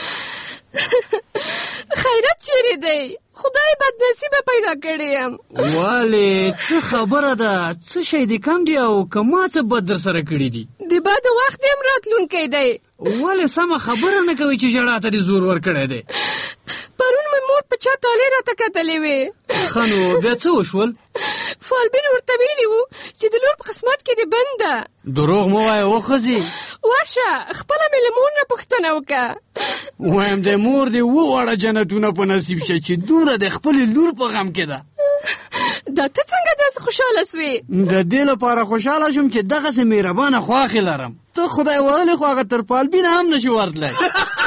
خیرت چیرې دی؟ خدای بد نصیبه پیدا کړی یم. والې څه خبره ده؟ څه شی دې کم دی او که ما څه بد در سره کړي دي؟ د بد وخت هم راتلونکی دی. ولې سمه خبره نه کوي چې ژړا ته دې زور ورکړی دی؟ پرون مې مور په چا تالې راته کتلې وې. ښه نو بیا څه وشول؟ فالبین ورته ویلي وو چې د لور په قسمت کې دې بند ده. دروغ مه وایه وښځې. ورشه خپله مې له مور نه پوښتنه وکړه. وایم د مور دې 2 واړه جنتونه په نصیب شه چې دومره د خپلې لور په غم کې ده. دا ته څنګه داسې خوشحاله سوې؟ د دې لپاره خوشحاله شوم چې دغسې مهربانه خواښې لرم. ته خدای وهلې خو هغه تر پالبینه هم نشي ورتلی.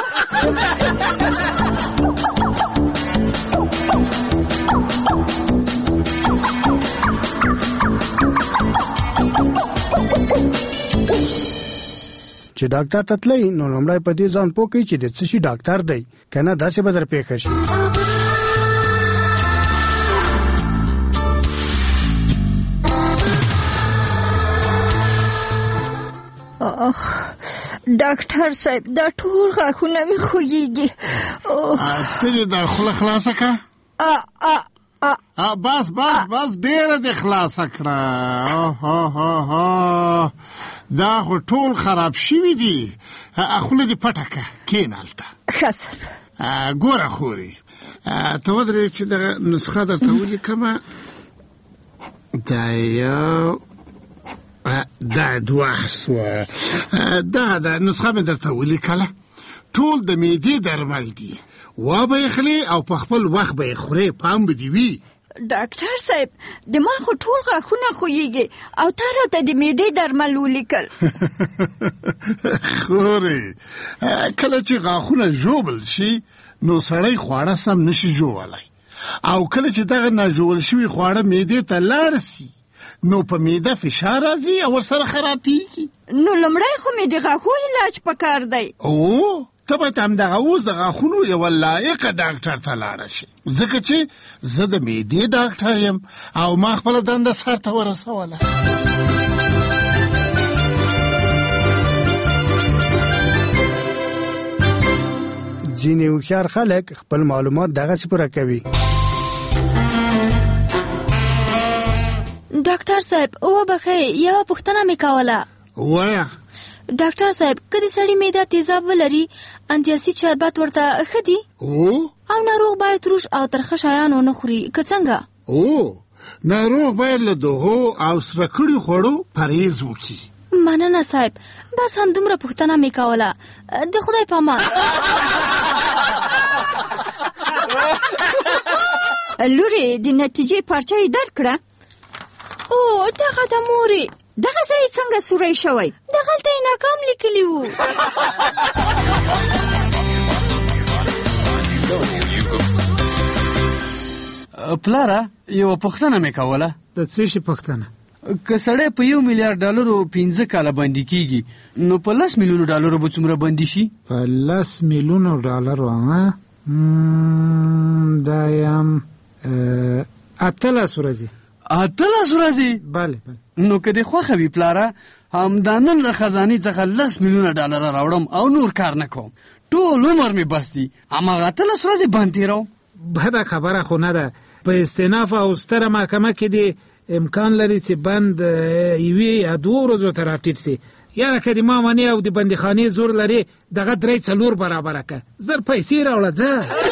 چې ډاکټر ته تلئ نو لومړی په دې ځان پوه کړئ چې د څه شي ډاکټر دی، که نه داسې به در پیښه شي. ډاکټر صاحب دا ټول غاښونه مې خوږیږي. ته دې دا خوله خلاصه کړه. بس ډېره دې خلاصه کړه. دا خو ټول خراب شوي دي. خوله دې پټه کړه، کښېنه هلته. ښه صاحب. ګوره خورې، ته ودرې چې دغه نسخه درته ولیکمه. دا یو، دا دوه سوه، دا نسخه مې درته ولیکله. ټول د معدې درمل دي. وابه یې خلې او په خپل وخت به یې خورې، پام به دې وي. ډاکټر صاحب د ما خو ټول غاښونه خوږیږي او تا راته د معدې درمل ولیکل. خورې، کله چې غاښونه ژوبل شي نو سړی خواړه سم نشي ژوولی، او کله چې دغه ناژوول شوي خواړه معدې ته لاړ سي نو په معده فشار راځي او ورسره خرابېږي. نو لومړی خو مې د غاښو علاج پکار دی. ته باید همدغه اوس د غاښونو یوه لایقه ډاکټر ته لاړه شي، ځکه چې زه د معدې ډاکټر یم او ما خپله دنده سرته ورسوله. ځینې هوښیار خلک خپل معلومات دغسې پوره کوي. ډاکټر صاحب وبخئ، یوه پوښتنه مې کوله. وایه. ډاکټر صاحب که د سړي معده تیزاب ولري انتیاسید شربت ورته ښه دي؟ او ناروغ باید تروش او ترخه شیان ونه خوري که څنګه؟ ناروغ باید له دغو او سره کړي خوړو پرهیز وکړي. مننه صاحب، بس همدومره پوښتنه مې کوله. د خدای په امان. لورې د نتیجې پارچه یې درکړه؟ دغه د مورې. دغه ځای څنګه سوری شوی؟ دغلته یې ناکام لیکلي وو. پلاره یوه پوښتنه مې کوله. د څه شي پوښتنه؟ که سړی په $1 میلیارډ 15 کاله باندې کیږي نو په $10 میلیونو به څومره باندې شي؟ په $10 میلیونو دا یم 18 ورځې. 18 ورځې؟ بله. نو که دې خوښه وي پلاره، همدانن له خزانې څخه $10 میلیونه راوړم او نور کار نه کوم، ټول عمر مې بس دي، هماغه 18 ورځې بند تېروم. بده خبره خو نه ده. په استیناف او ستره محکمه کې دې امکان لري چې بند 1 یا 2 ورځو ته راټیټ سي. یاره که د ما منې او د بندیخانې زور لري دغه 3-4 برابره که. زر پیسې راوړه ځه.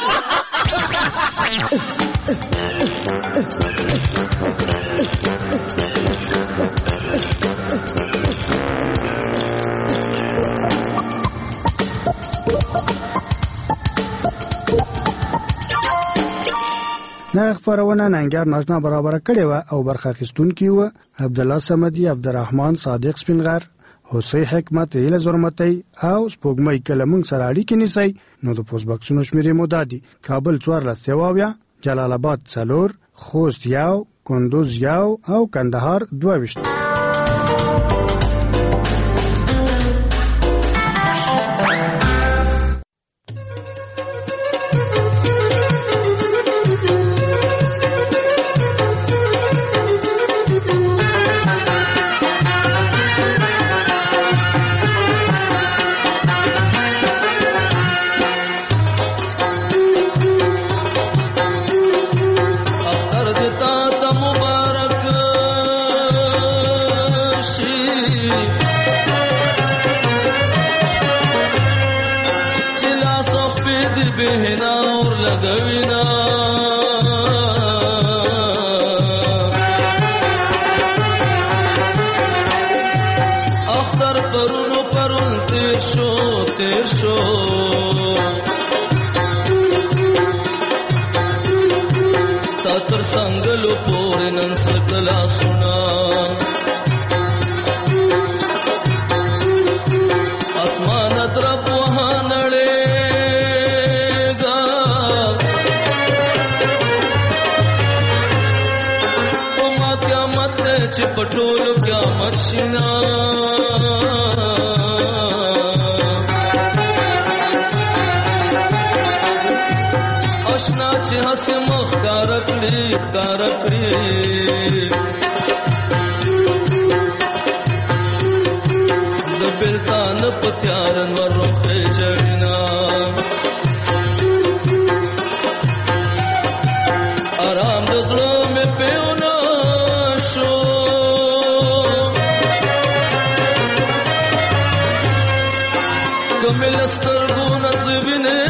دا خبرونه ننګر ناشنا برابر کړي و او برخه اخیستونکي و عبدالله صمدي، عبدالرحمن صادق سپینغر، حسین حکمت، هیله زرمتي او سپوږمۍ. کله موږ سره اړیکې نیسئ نو د پوسټ باکسونو شمیرې مو دادي: کابل 14 جلال آباد 4 خوست 1 کندوز 1 او کندهار 22. پټولو قیامت شنا آشنا چې هس مخ کار کړی د بل کمل سترګو نسبینه